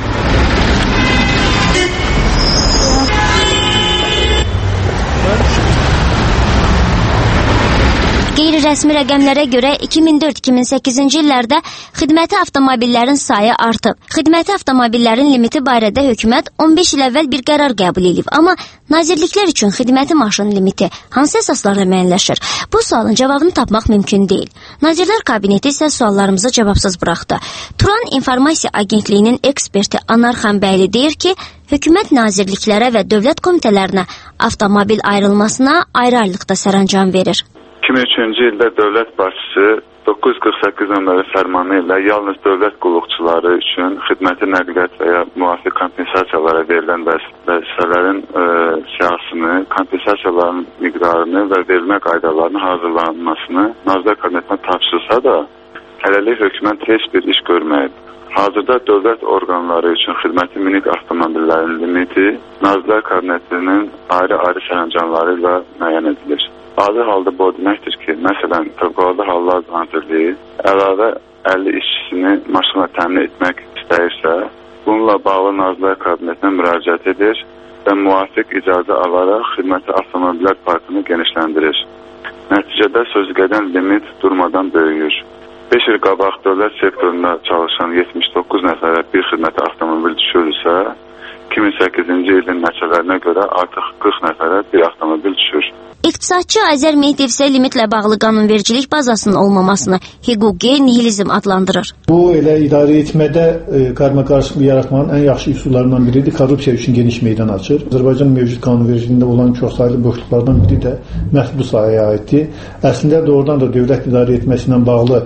Qeyri-rəsmi rəqəmlərə görə iki min dörd iki min səkkizinci illərdə xidməti avtomobillərin sayı artıb. Xidməti avtomobillərin limiti barədə hökumət on beş il əvvəl bir qərar qəbul edib. Amma nazirliklər üçün xidməti maşın limiti hansı əsaslarla müəyyənləşir? Bu sualın cavabını tapmaq mümkün deyil. Nazirlər Kabineti isə suallarımızı cavabsız buraxdı. Turan İnformasiya Agentliyinin eksperti Anar Xanbəyli deyir ki, hökumət nazirliklərə və dövlət komitələrinə avtomobil ayrılmasına ayrı-ayrılıqda sərəncam verir. iki min üçüncü ildə dövlət başçısı doqquz yüz qırx səkkiz nömrəli fərmanı ilə yalnız dövlət qulluqçuları üçün xidməti nəqliyyat və ya müvafiq kompensasiyalara verilən vəzifələrin e, siyasını, kompensasiyaların miqdarını və verilmə qaydalarının hazırlanmasını Nazirlər Kabinetinə tapşırsa da, hələlik hökumət heç bir iş görməyib. Hazırda dövlət orqanları üçün xidməti minik avtomobillərin limiti Nazirlər Kabinetinin ayrı-ayrı sərəncamları ilə müəyyən edilir. Adi halda bu deməkdir ki, məsələn, Fövqəladə Hallar Nazirliyi əlavə əlli işçisini maşınla təmin etmək istəyirsə, bununla bağlı Nazirlər Kabinetinə müraciət edir və müvafiq icazə alaraq xidməti avtomobillər parkını genişləndirir. Nəticədə sözügedən limit durmadan böyüyür. beş il qabaq dövlət sektorunda çalışan yetmiş doqquz nəfərə bir xidməti avtomobil düşürürsə, iki min səkkizinci ilin nəticələrinə görə artıq qırx nəfərə bir avtomobil düşür. İqtisadçı Azər Mehdiyev isə limitlə bağlı qanunvericilik bazasının olmamasını hüquqi nihilizm adlandırır. Bu elə idarə etmədə e, qarmaqarışıqlıq yaratmanın ən yaxşı üsullarından biridir. Korrupsiya üçün geniş meydan açır. Azərbaycan mövcud qanunvericiliyində olan çoxsaylı boşluqlardan biri də məhz bu sahəyə aiddir. Əslində doğrudan da dövlət idarə etməsi ilə bağlı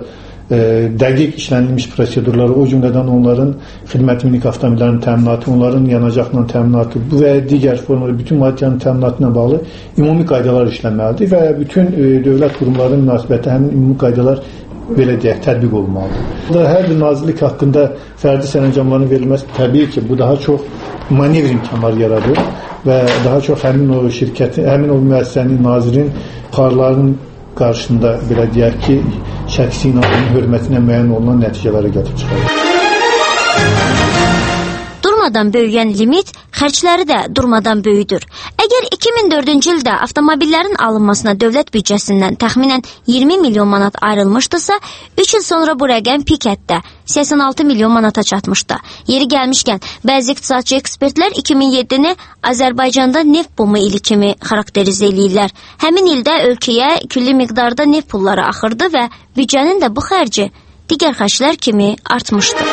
e, dəqiq işlənmiş prosedurları, o cümlədən onların xidmət minik avtomobillərinin təminatı, onların yanacaqla təminatı, bu və digər formada bütün maddənin təminatına bağlı ümumi qaydalar işlənməlidir və bütün e, dövlət qurumlarının münasibəti həmin ümumi qaydalar belə deyək, tətbiq olunmalıdır. Hər bir nazirlik haqqında fərdi sərəncamların verilməsi təbii ki, bu daha çox manevr imkanları yaradır və daha çox həmin o şirkətin, həmin o müəssisənin, nazirin parlarının qarşısında belə deyək ki, şəxsi inanın hörmətinə müəyyən olunan nəticələrə gətirib çıxarır. Durmadan böyüyən limit xərcləri də durmadan böyüdür. Əgər iki min dördüncü ildə avtomobillərin alınmasına dövlət büdcəsindən təxminən iyirmi milyon manat ayrılmışdısa, üç il sonra bu rəqəm pik həddə səksən altı milyon manata çatmışdı. Yeri gəlmişkən, bəzi iqtisadçı ekspertlər iki min yeddini Azərbaycanda neft bumu ili kimi xarakterizə eləyirlər. Həmin ildə ölkəyə külli miqdarda neft pulları axırdı və büdcənin də bu xərci digər xərclər kimi artmışdı.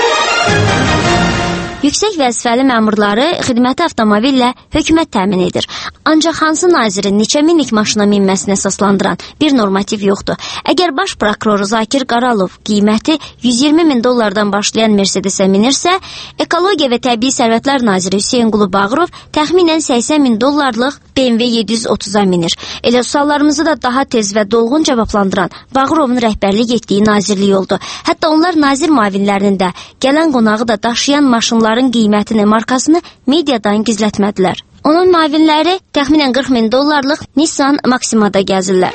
Yüksək vəzifəli məmurları xidməti avtomobillə hökumət təmin edir. Ancaq hansı nazirin neçə minlik maşına minməsini əsaslandıran bir normativ yoxdur. Əgər baş prokuror Zakir Qaralov qiyməti yüz iyirmi min dollardan başlayan Mercedes-ə minirsə, Ekologiya və Təbii Sərvətlər naziri Hüseyn Qulu Bağırov təxminən səksən min dollarlıq B M W yeddi yüz otuza minir. Elə suallarımızı da daha tez və dolğun cavablandıran Bağırovun rəhbərlik etdiyi nazirlik oldu. Hətta onlar nazir müavinlərinin də gələn qonağı da daşıyan maşınların qiymətini, markasını mediadan gizlətmədilər. Onun müavinləri təxminən qırx min dollarlıq Nissan Maxima'da gəzirlər.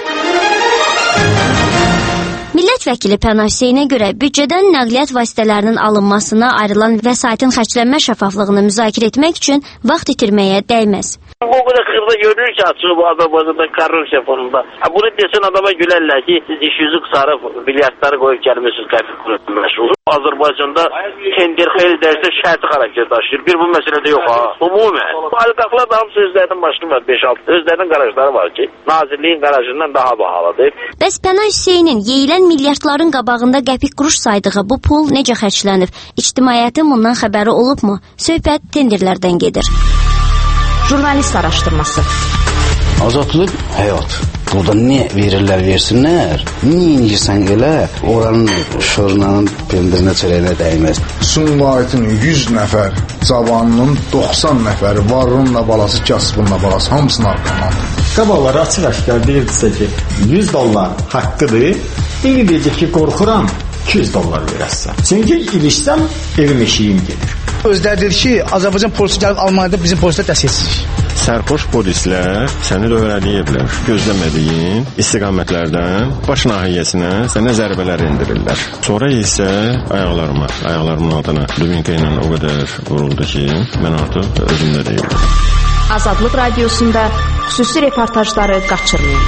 Millət vəkili Pənah Hüseynə görə büdcədən nəqliyyat vasitələrinin alınmasına ayrılan vəsaitin xərclənmə şəffaflığını müzakirə etmək üçün vaxt itirməyə dəyməz. O kadar hızlı görünür ki açığı bu Azerbaycan'da korrupsiya fonunda. Bunu desin adama gülerler ki siz iş yüzü sarıp milyardları koyup gelmişsiniz kayıp kurulun meşhur. Azerbaycan'da tender xeyli derse şərti karakter taşır. Bir bu meselede yok ha. Umumen. Bu alıqaqlar da hamısı özlərinin başını var. beş altı özlərinin qarajları var ki nazirliğin qarajından daha bahalıdır. Bəs Pənah Hüseynin yeyilən milyardların qabağında qəpik quruş saydığı bu pul necə xərclənib? İctimaiyyətin bundan xəbəri olubmu? Söhbət tenderlərdən gedir. Jurnalist araşdırması. Azadlıq həyat. Burada ne verirlər versinlər, niyə inirsən elə, oranın şorunanın pendirinə çörəyinə dəyməz. Sumqayıtın yüz nəfər cavanının doxsan nəfəri varınla balası, kasbınla balası hamısını arqamandır. Qabaqlar açıq-aşkar deyirdisə ki, yüz dollar haqqıdır, indi deyəcək ki, qorxuram, iki yüz dollar verəsən. Çünki ilişsəm, evim eşiyim gedir. Özləri dedi ki, Azərbaycan polisi gəlib Almaniyada bizim polislər dəstəkçilik. Sərxoş polislər səni dövrələyiblər. Gözləmədiyin istiqamətlərdən baş nahiyyəsinə sənə zərbələr endirirlər. Sonra isə ayaqlarıma, ayaqlarımın altına dubinka ilə o qədər vuruldu ki, mən artıq özümdə deyildim. Azadlıq Radiosunda xüsusi reportajları qaçırmayın.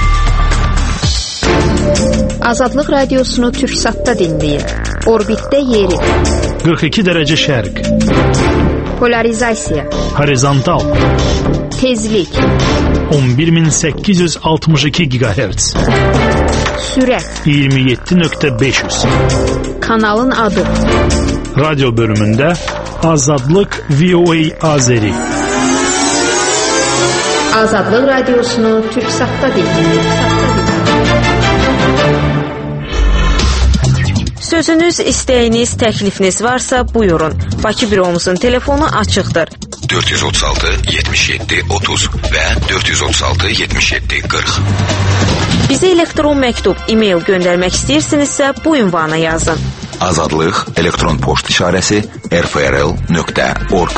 Azadlıq Radiosunu Türksatda dinləyin. Orbitdə yeri. qırx iki dərəcə şərq. Polarizasiya. Horizontal. Tezlik. on bir min səkkiz yüz altmış iki gigahertz. Sürət. iyirmi yeddi nöqtə beş yüz. Kanalın adı. Radyo bölümündə Azadlıq V O A Azeri. Azadlıq Radiosunu Türksatda dinləyin. Sözünüz, istəyiniz, təklifiniz varsa buyurun. Bakı büromuzun telefonu açıqdır. dörd yüz otuz altı yetmiş yeddi otuz və dörd yüz otuz altı yetmiş yeddi qırx. Bizə elektron məktub, e-mail göndərmək istəyirsinizsə bu ünvana yazın. Azadlıq elektron poçt işarəsi r f r l nöqtə org.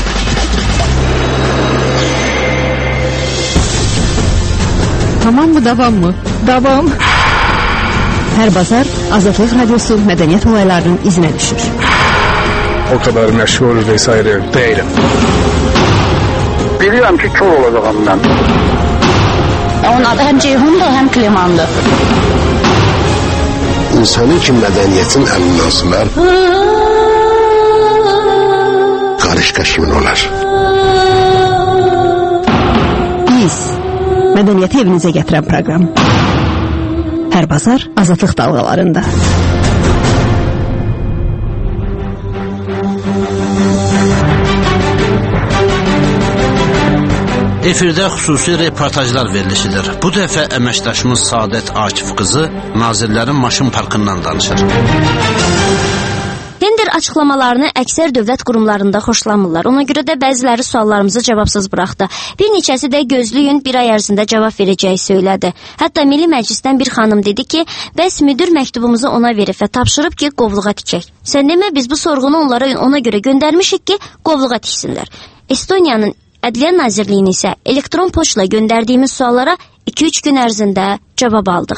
Tamam mı, davam mı? Davam. Hər bazar Azadlıq Radiosu mədəniyyət olaylarının izinə düşür. O kadar məşğul vesaire değilim. Biliyorum ki kör olacağım ben. Onun adı həm Ceyhundur, həm Klemandır. İnsanın ki mədəniyyətin əlindən sular, qarışqa kimin olar? Biz, mədəniyyəti evinizə gətirən proqram. Hər bazar Azadlıq dalğalarında. Efirdə xüsusi reportajlar verilişidir. Bu dəfə əməkdaşımız Saadət Akif qızı nazirlərin maşın parkından danışır. Tender açıqlamalarını əksər dövlət qurumlarında xoşlamırlar. Ona görə də bəziləri suallarımızı cavabsız buraxdı. Bir neçəsi də gözləyin bir ay ərzində cavab verəcəyi söylədi. Hətta Milli Məclisdən bir xanım dedi ki, bəs müdir məktubumuzu ona verib və tapşırıb ki, qovluğa tikək. Sən demə, biz bu sorğunu onlara ona görə göndərmişik ki, qovluğa tiksinlər. Estoniyanın Ədliyyə Nazirliyini isə elektron poçtla göndərdiyimiz suallara iki üç gün ərzində cavab aldıq.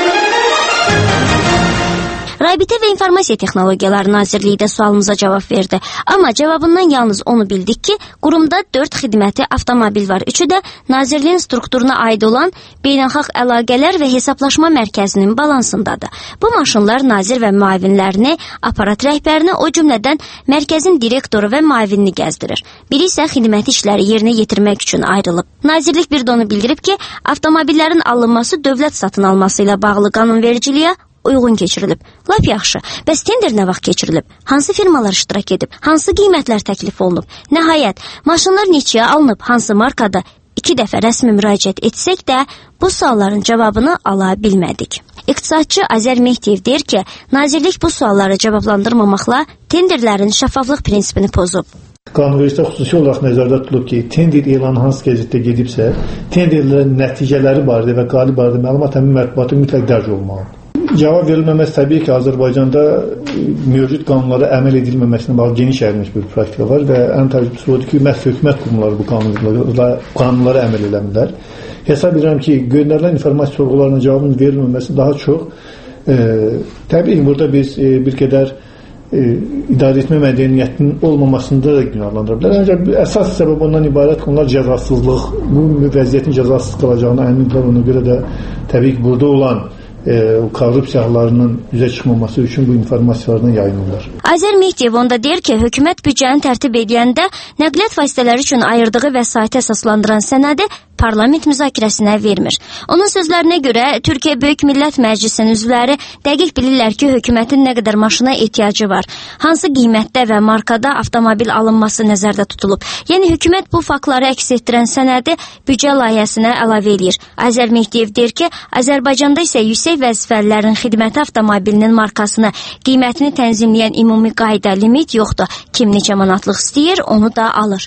Rabitə və İnformasiya Texnologiyaları Nazirliyi də sualımıza cavab verdi. Amma cavabından yalnız onu bildik ki, qurumda dörd xidməti avtomobil var. Üçü də Nazirliyin strukturuna aid olan Beynəlxalq Əlaqələr və Hesablaşma Mərkəzinin balansındadır. Bu maşınlar nazir və müavinlərini, aparat rəhbərini, o cümlədən mərkəzin direktoru və müavinini gəzdirir. Biri isə xidməti işləri yerinə yetirmək üçün ayrılıb. Nazirlik bir də onu bildirib ki, avtomobillərin alınması dövlət satın alması ilə bağlı qanunvericiliyə uyğun keçirilib. Lap yaxşı. Bəs tender nə vaxt keçirilib? Hansı firmalar iştirak edib? Hansı qiymətlər təklif olunub? Nəhayət, maşınlar neçəyə alınıb? Hansı markada? İki dəfə rəsmi müraciət etsək də bu sualların cavabını ala bilmədik. İqtisadçı Azər Mehdiyev deyir ki, nazirlik bu sualları cavablandırmamaqla tenderlərin şəffaflıq prinsipini pozub. Qanunvericilikdə xüsusi olaraq nəzərdə tutulub ki, tender elanı hansı qəzetdə gedibsə, tenderlərin nəticələri barədə və qalib barədə məlumat həmin mətbuata mütləq dərc olmalıdır. Cavab verilməməsi təbii ki, Azərbaycanda mövcud qanunlara əməl edilməməsinə bağlı geniş yayılmış bir praktika var və ən təəccüblüsü odur ki, məhz hökumət qurumları bu qanunlara, qanunlara əməl eləmirlər. Hesab edirəm ki, göndərilən informasiya sorğularına cavabın verilməməsi daha çox e, təbii ki, burada biz e, bir qədər e, idarə etmə mədəniyyətinin olmamasında da günahlandıra bilər. Ancaq əsas səbəb ondan ibarət ki, onlar cəzasızlıq, bu vəziyyətin cəzasız qalacağına əmindirlər. Ona görə də təbii ki, burada olan E, korrupsiyalarının üzə çıxmaması üçün bu informasiyalardan yayınırlar. Azər Mehdiyev onda deyir ki, hökumət büdcəni tərtib edəndə nəqliyyat vasitələri üçün ayırdığı vəsaiti əsaslandıran sənədi parlament müzakirəsinə vermir. Onun sözlərinə görə Türkiyə Böyük Millət Məclisinin üzvləri dəqiq bilirlər ki, hökumətin nə qədər maşına ehtiyacı var. Hansı qiymətdə və markada avtomobil alınması nəzərdə tutulub. Yəni hökumət bu faktları əks etdirən sənədi büdcə layihəsinə əlavə edir. Azər Mehdiyev deyir ki, Azərbaycanda isə yüksək vəzifəlilərin xidməti avtomobilinin markasını, qiymətini tənzimləyən ümumi qayda, limit yoxdur. Kim neçə manatlıq istəyir, onu da alır.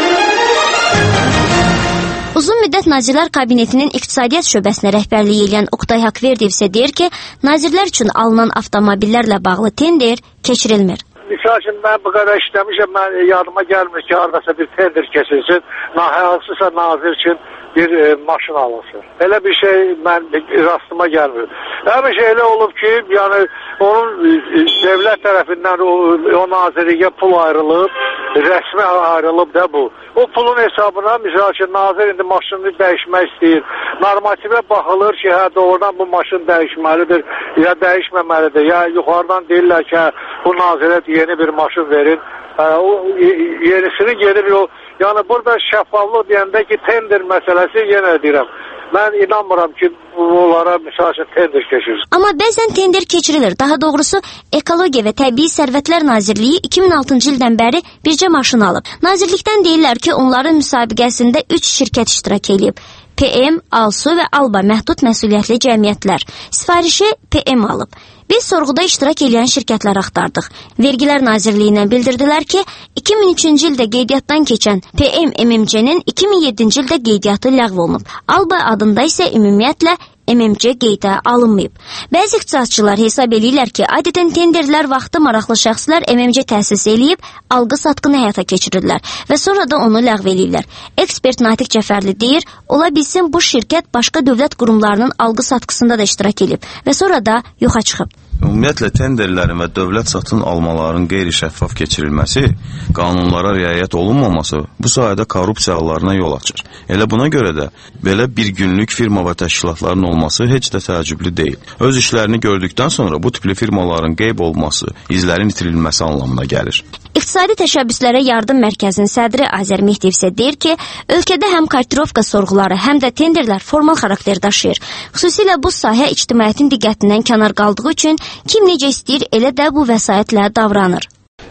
Uzun müddət Nazirlər Kabinetinin İqtisadiyyat şöbəsinə rəhbərlik edən Oqtay Haqverdiyev isə deyir ki, nazirlər üçün alınan avtomobillərlə bağlı tender keçirilmir. Misal üçün, mən bu qədər işləmişəm, mən yadıma gəlmir ki, haradasa bir tender keçilsin, hansısa nazir üçün bir e, maşın alınsın. Elə bir şey mən rastıma gəlmir. Həmişə elə olub ki, yəni onun e, devlət tərəfindən o, o nazirliyə pul ayrılıb, rəsmi ayrılıb da bu. O pulun hesabına, misal ki, nazir indi maşını dəyişmək istəyir. Normativə baxılır ki, hə, doğrudan bu maşın dəyişməlidir, ya dəyişməməlidir. Ya yuxarıdan deyirlər ki, hə, bu nazirə yeni bir maşın verin. Hə, o yenisini gelib o. Yəni burada şəffaflıq deyəndə ki, tender məsələsi yenə deyirəm. Mən inanmıram ki, onlara misal üçün tender keçirir. Amma bəzən tender keçirilir. Daha doğrusu Ekologiya və Təbii Sərvətlər Nazirliyi iki min altıncı ildən bəri bircə maşın alıb. Nazirlikdən deyirlər ki, onların müsabiqəsində üç şirkət iştirak edib. P M, Alsu və Alba məhdud məsuliyyətli cəmiyyətlər. Sifarişi P M alıb. Biz sorğuda iştirak edən şirkətləri axtardıq. Vergilər Nazirliyindən bildirdilər ki, iki min üçüncü ildə qeydiyyatdan keçən P M M M C-nin iki min yeddinci ildə qeydiyyatı ləğv olunub. Alba adında isə ümumiyyətlə M M C qeydə alınmayıb. Bəzi iqtisadçılar hesab edirlər ki, adətən tenderlər vaxtı maraqlı şəxslər M M C təsis eləyib, alqı-satqını həyata keçirirlər və sonra da onu ləğv eləyirlər. Ekspert Natiq Cəfərli deyir, ola bilsin bu şirkət başqa dövlət qurumlarının alqı-satqısında da iştirak edib və sonra da yoxa çıxıb. Ümumiyyətlə, tenderlərin və dövlət satın almaların qeyri-şəffaf keçirilməsi, qanunlara riayət olunmaması bu sayədə korrupsiya hallarına yol açır. Elə buna görə də belə bir günlük firma və təşkilatların olması heç də təəccüblü deyil. Öz işlərini gördükdən sonra bu tipli firmaların qeyb olması, izlərin itirilməsi anlamına gəlir. İqtisadi Təşəbbüslərə Yardım Mərkəzinin sədri Azər Mehdiyev isə deyir ki, ölkədə həm kartirovka sorğuları, həm də tenderlər formal xarakter daşıyır. Xüsusilə bu sahə ictimaiyyətin diqqətindən kənar qaldığı üçün kim necə istəyir, elə də bu vəsaitlə davranır.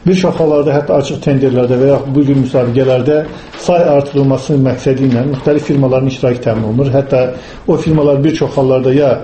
Bir çox hallarda hətta açıq tenderlərdə və yaxud bu cür müsabiqələrdə say artırılması məqsədi ilə müxtəlif firmaların iştirakı təmin olunur. Hətta o firmalar bir çox hallarda ya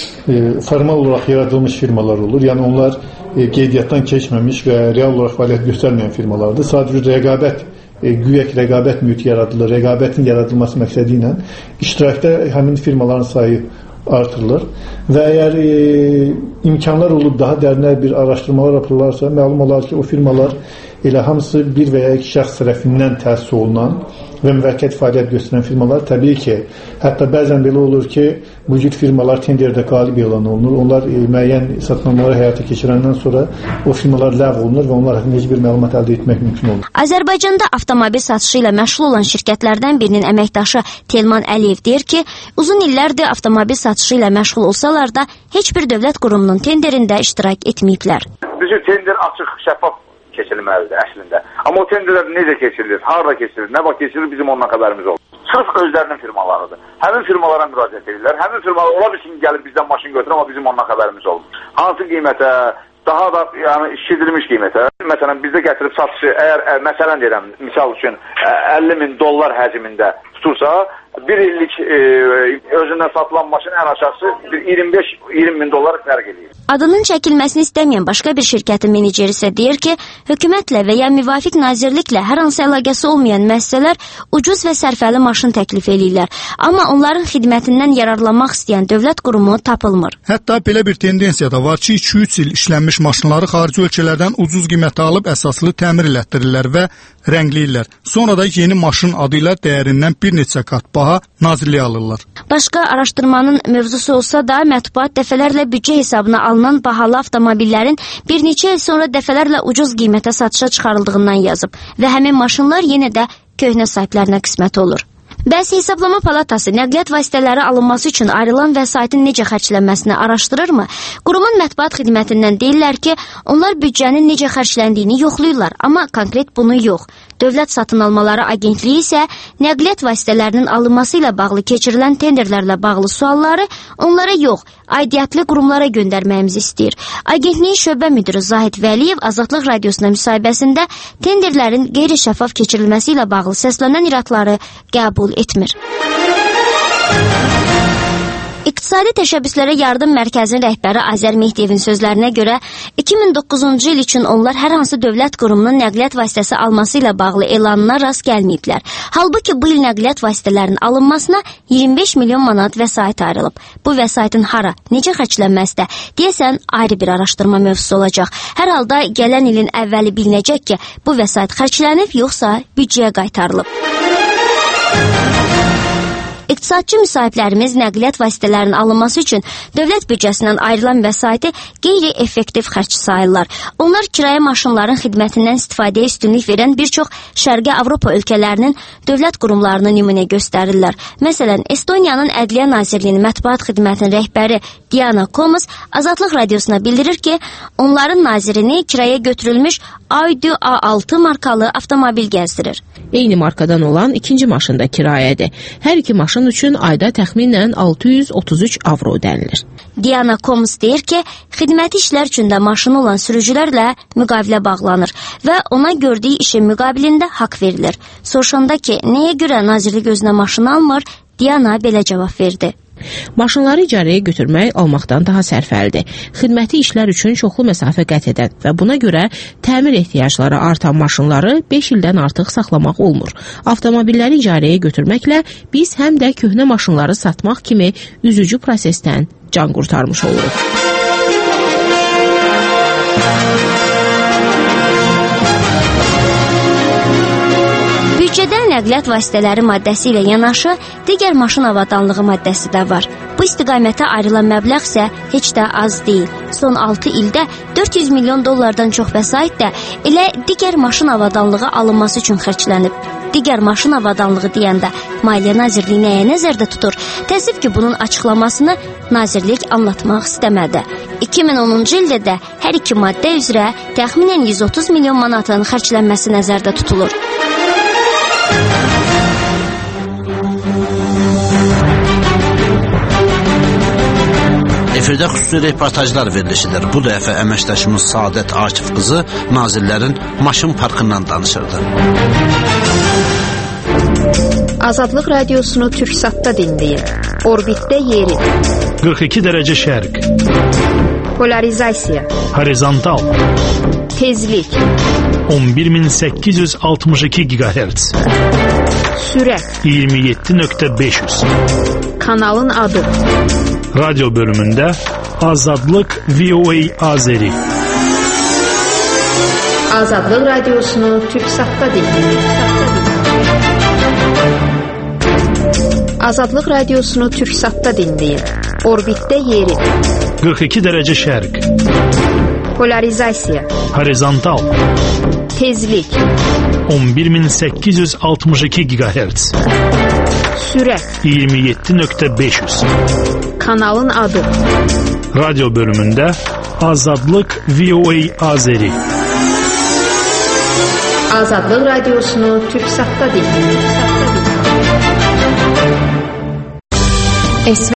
e, formal olaraq yaradılmış firmalar olur, yəni onlar e, qeydiyyatdan keçməmiş və real olaraq fəaliyyət göstərməyən firmalardır. Sadəcə rəqabət e, güya ki, rəqabət mühiti yaradılır, rəqabətin yaradılması məqsədi ilə iştirakda həmin firmaların sayı artırılır və əgər e, imkanlar olub daha dərinə bir araşdırmalar yapılırlarsa, məlum olar ki, o firmalar elə hamısı bir və ya iki şəxs tərəfindən təsis olunan və müvəqqəti fəaliyyət göstərən firmalar təbii ki, hətta bəzən belə olur ki, bu cür firmalar tenderdə qalib elan olunur. Onlar e, müəyyən satınmaları həyata keçirəndən sonra o firmalar ləğv olunur və onlar haqqında heç bir məlumat əldə etmək mümkün olur. Azərbaycanda avtomobil satışı ilə məşğul olan şirkətlərdən birinin əməkdaşı Telman Əliyev deyir ki, uzun illərdir avtomobil satışı ilə məşğul olsalar da heç bir dövlət qurumunun tenderində iştirak etməyiblər. Bizim tender açıq, şəffaf keçirilməlidir əslində. Amma o tenderlər necə keçirilir, harada keçirilir, nə vaxt keçirilir, bizim ondan xəbərimiz olur. Sırf özlərinin firmalarıdır. Həmin firmalara müraciət edirlər. Həmin firmalar ola bilsin gəlib bizdən maşın götürür, amma bizim ondan xəbərimiz olur. Hansı qiymətə, daha da yəni şişirilmiş qiymətə. Məsələn, bizdə gətirib satışı, əgər ə, məsələn deyirəm, misal üçün ə, əlli min dollar həcmində tutursa, bir illik e, özündən satılan maşın ən aşağısı iyirmi beş iyirmi min dollar fərq edir. Adının çəkilməsini istəməyən başqa bir şirkətin meneceri isə deyir ki, hökumətlə və ya müvafiq nazirliklə hər hansı əlaqəsi olmayan müəssisələr ucuz və sərfəli maşın təklif edirlər. Amma onların xidmətindən yararlanmaq istəyən dövlət qurumu tapılmır. Hətta belə bir tendensiya da var ki, iki üç il işlənmiş maşınları xarici ölkələrdən ucuz qiymətə alıb əsaslı təmir elətdirirlər və rəngləyirlər. Sonra da yeni maşın adı ilə dəyərindən bir neçə qat baha nazirliyə alırlar. Başqa araşdırmanın mövzusu olsa da, mətbuat dəfələrlə büdcə hesabına alınan bahalı avtomobillərin bir neçə il sonra dəfələrlə ucuz qiymətə satışa çıxarıldığından yazıb və həmin maşınlar yenə də köhnə sahiblərinə qismət olur. Bəzi Hesablama Palatası nəqliyyat vasitələri alınması üçün ayrılan vəsaitin necə xərclənməsini araşdırırmı? Qurumun mətbuat xidmətindən deyirlər ki, onlar büdcənin necə xərcləndiyini yoxlayırlar, amma konkret bunu yox. Dövlət Satın Almaları Agentliyi isə nəqliyyat vasitələrinin alınması ilə bağlı keçirilən tenderlərlə bağlı sualları onlara yox, aidiyyatlı qurumlara göndərməyimizi istəyir. Agentliyin şöbə müdürü Zahid Vəliyev Azadlıq Radiosuna müsahibəsində tenderlərin qeyri-şəffaf keçirilməsi ilə bağlı səslənən iradları qəbul etmir. İqtisadi Təşəbbüslərə Yardım Mərkəzinin rəhbəri Azər Mehdiyevin sözlərinə görə iki min doqquzuncu il üçün onlar hər hansı dövlət qurumunun nəqliyyat vasitəsi alması ilə bağlı elanına rast gəlməyiblər. Halbuki bu il nəqliyyat vasitələrinin alınmasına iyirmi beş milyon manat vəsait ayrılıb. Bu vəsaitin hara, necə xərclənməsi də deyəsən ayrı bir araşdırma mövzusu olacaq. Hər halda gələn ilin əvvəli bilinəcək ki, bu vəsait xərclənib yoxsa büdcəyə qaytarılıb. İqtisadçı müsahiblərimiz nəqliyyat vasitələrinin alınması üçün dövlət büdcəsindən ayrılan vəsaiti qeyri-effektiv xərc sayırlar. Onlar kirayə maşınların xidmətindən istifadəyə üstünlük verən bir çox Şərqi Avropa ölkələrinin dövlət qurumlarını nümunə göstərirlər. Məsələn, Estoniyanın Ədliyyə Nazirliyinin mətbuat xidmətinin rəhbəri Diana Komas Azadlıq Radiosuna bildirir ki, onların nazirini kiraya götürülmüş Audi A altı markalı avtomobil gəzdirir. Eyni markadan olan ikinci maşın da kirayədir. Hər iki maşın üçün ayda təxminən altı yüz otuz üç avro ödənilir. Diana Koms deyir ki, xidməti işlər üçün də maşını olan sürücülərlə müqavilə bağlanır və ona gördüyü işin müqabilində haqq verilir. Soruşanda ki, nəyə görə nazirlik özünə maşın almır, Diana belə cavab verdi. Maşınları icarəyə götürmək almaqdan daha sərfəlidir. Xidməti işlər üçün çoxlu məsafə qət edən və buna görə təmir ehtiyacları artan maşınları beş ildən artıq saxlamaq olmur. Avtomobilləri icarəyə götürməklə biz həm də köhnə maşınları satmaq kimi üzücü prosesdən can qurtarmış oluruq. Büdcədə nəqliyyat vasitələri maddəsi ilə yanaşı digər maşın avadanlığı maddəsi də var. Bu istiqamətə ayrılan məbləğ isə heç də az deyil. Son altı ildə dörd yüz milyon dollardan çox vəsait də elə digər maşın avadanlığı alınması üçün xərclənib. Digər maşın avadanlığı deyəndə Maliyyə Nazirliyi nəyə nəzərdə tutur? Təəssüf ki, bunun açıqlamasını nazirlik anlatmaq istəmədi. iki min onuncu ildə də hər iki maddə üzrə təxminən yüz otuz milyon manatın xərclənməsi nəzərdə tutulur. Efirdə xüsusi reportajlar verilişidir. Bu dəfə əməkdaşımız Saadət Akif qızı nazirlərin maşın parkından danışırdı. Azadlıq radiosunu Türksatda dinləyin. Orbitdə yeri. qırx iki dərəcə şərq. Polarizasiya. Horizontal. Tezlik. on bir min səkkiz yüz altmış iki gigahertz. Sürət. iyirmi yeddi nöqtə beş yüz. Kanalın adı. Radyo bölümündə Azadlıq V O A Azeri. Azadlıq radiosunu Türksatda dinləyin. Azadlıq radiosunu Türksatda dinləyin. Orbitdə yeri. qırx iki dərəcə şərq. Polarizasiya. Horizontal. Tezlik. on bir min səkkiz yüz altmış iki gigahertz. Sürət. iyirmi yeddi nöqtə beş yüz. Kanalın adı. Radyo bölümündə Azadlıq V O A Azeri. Azadlıq radiosunu Türksatda dinləyin.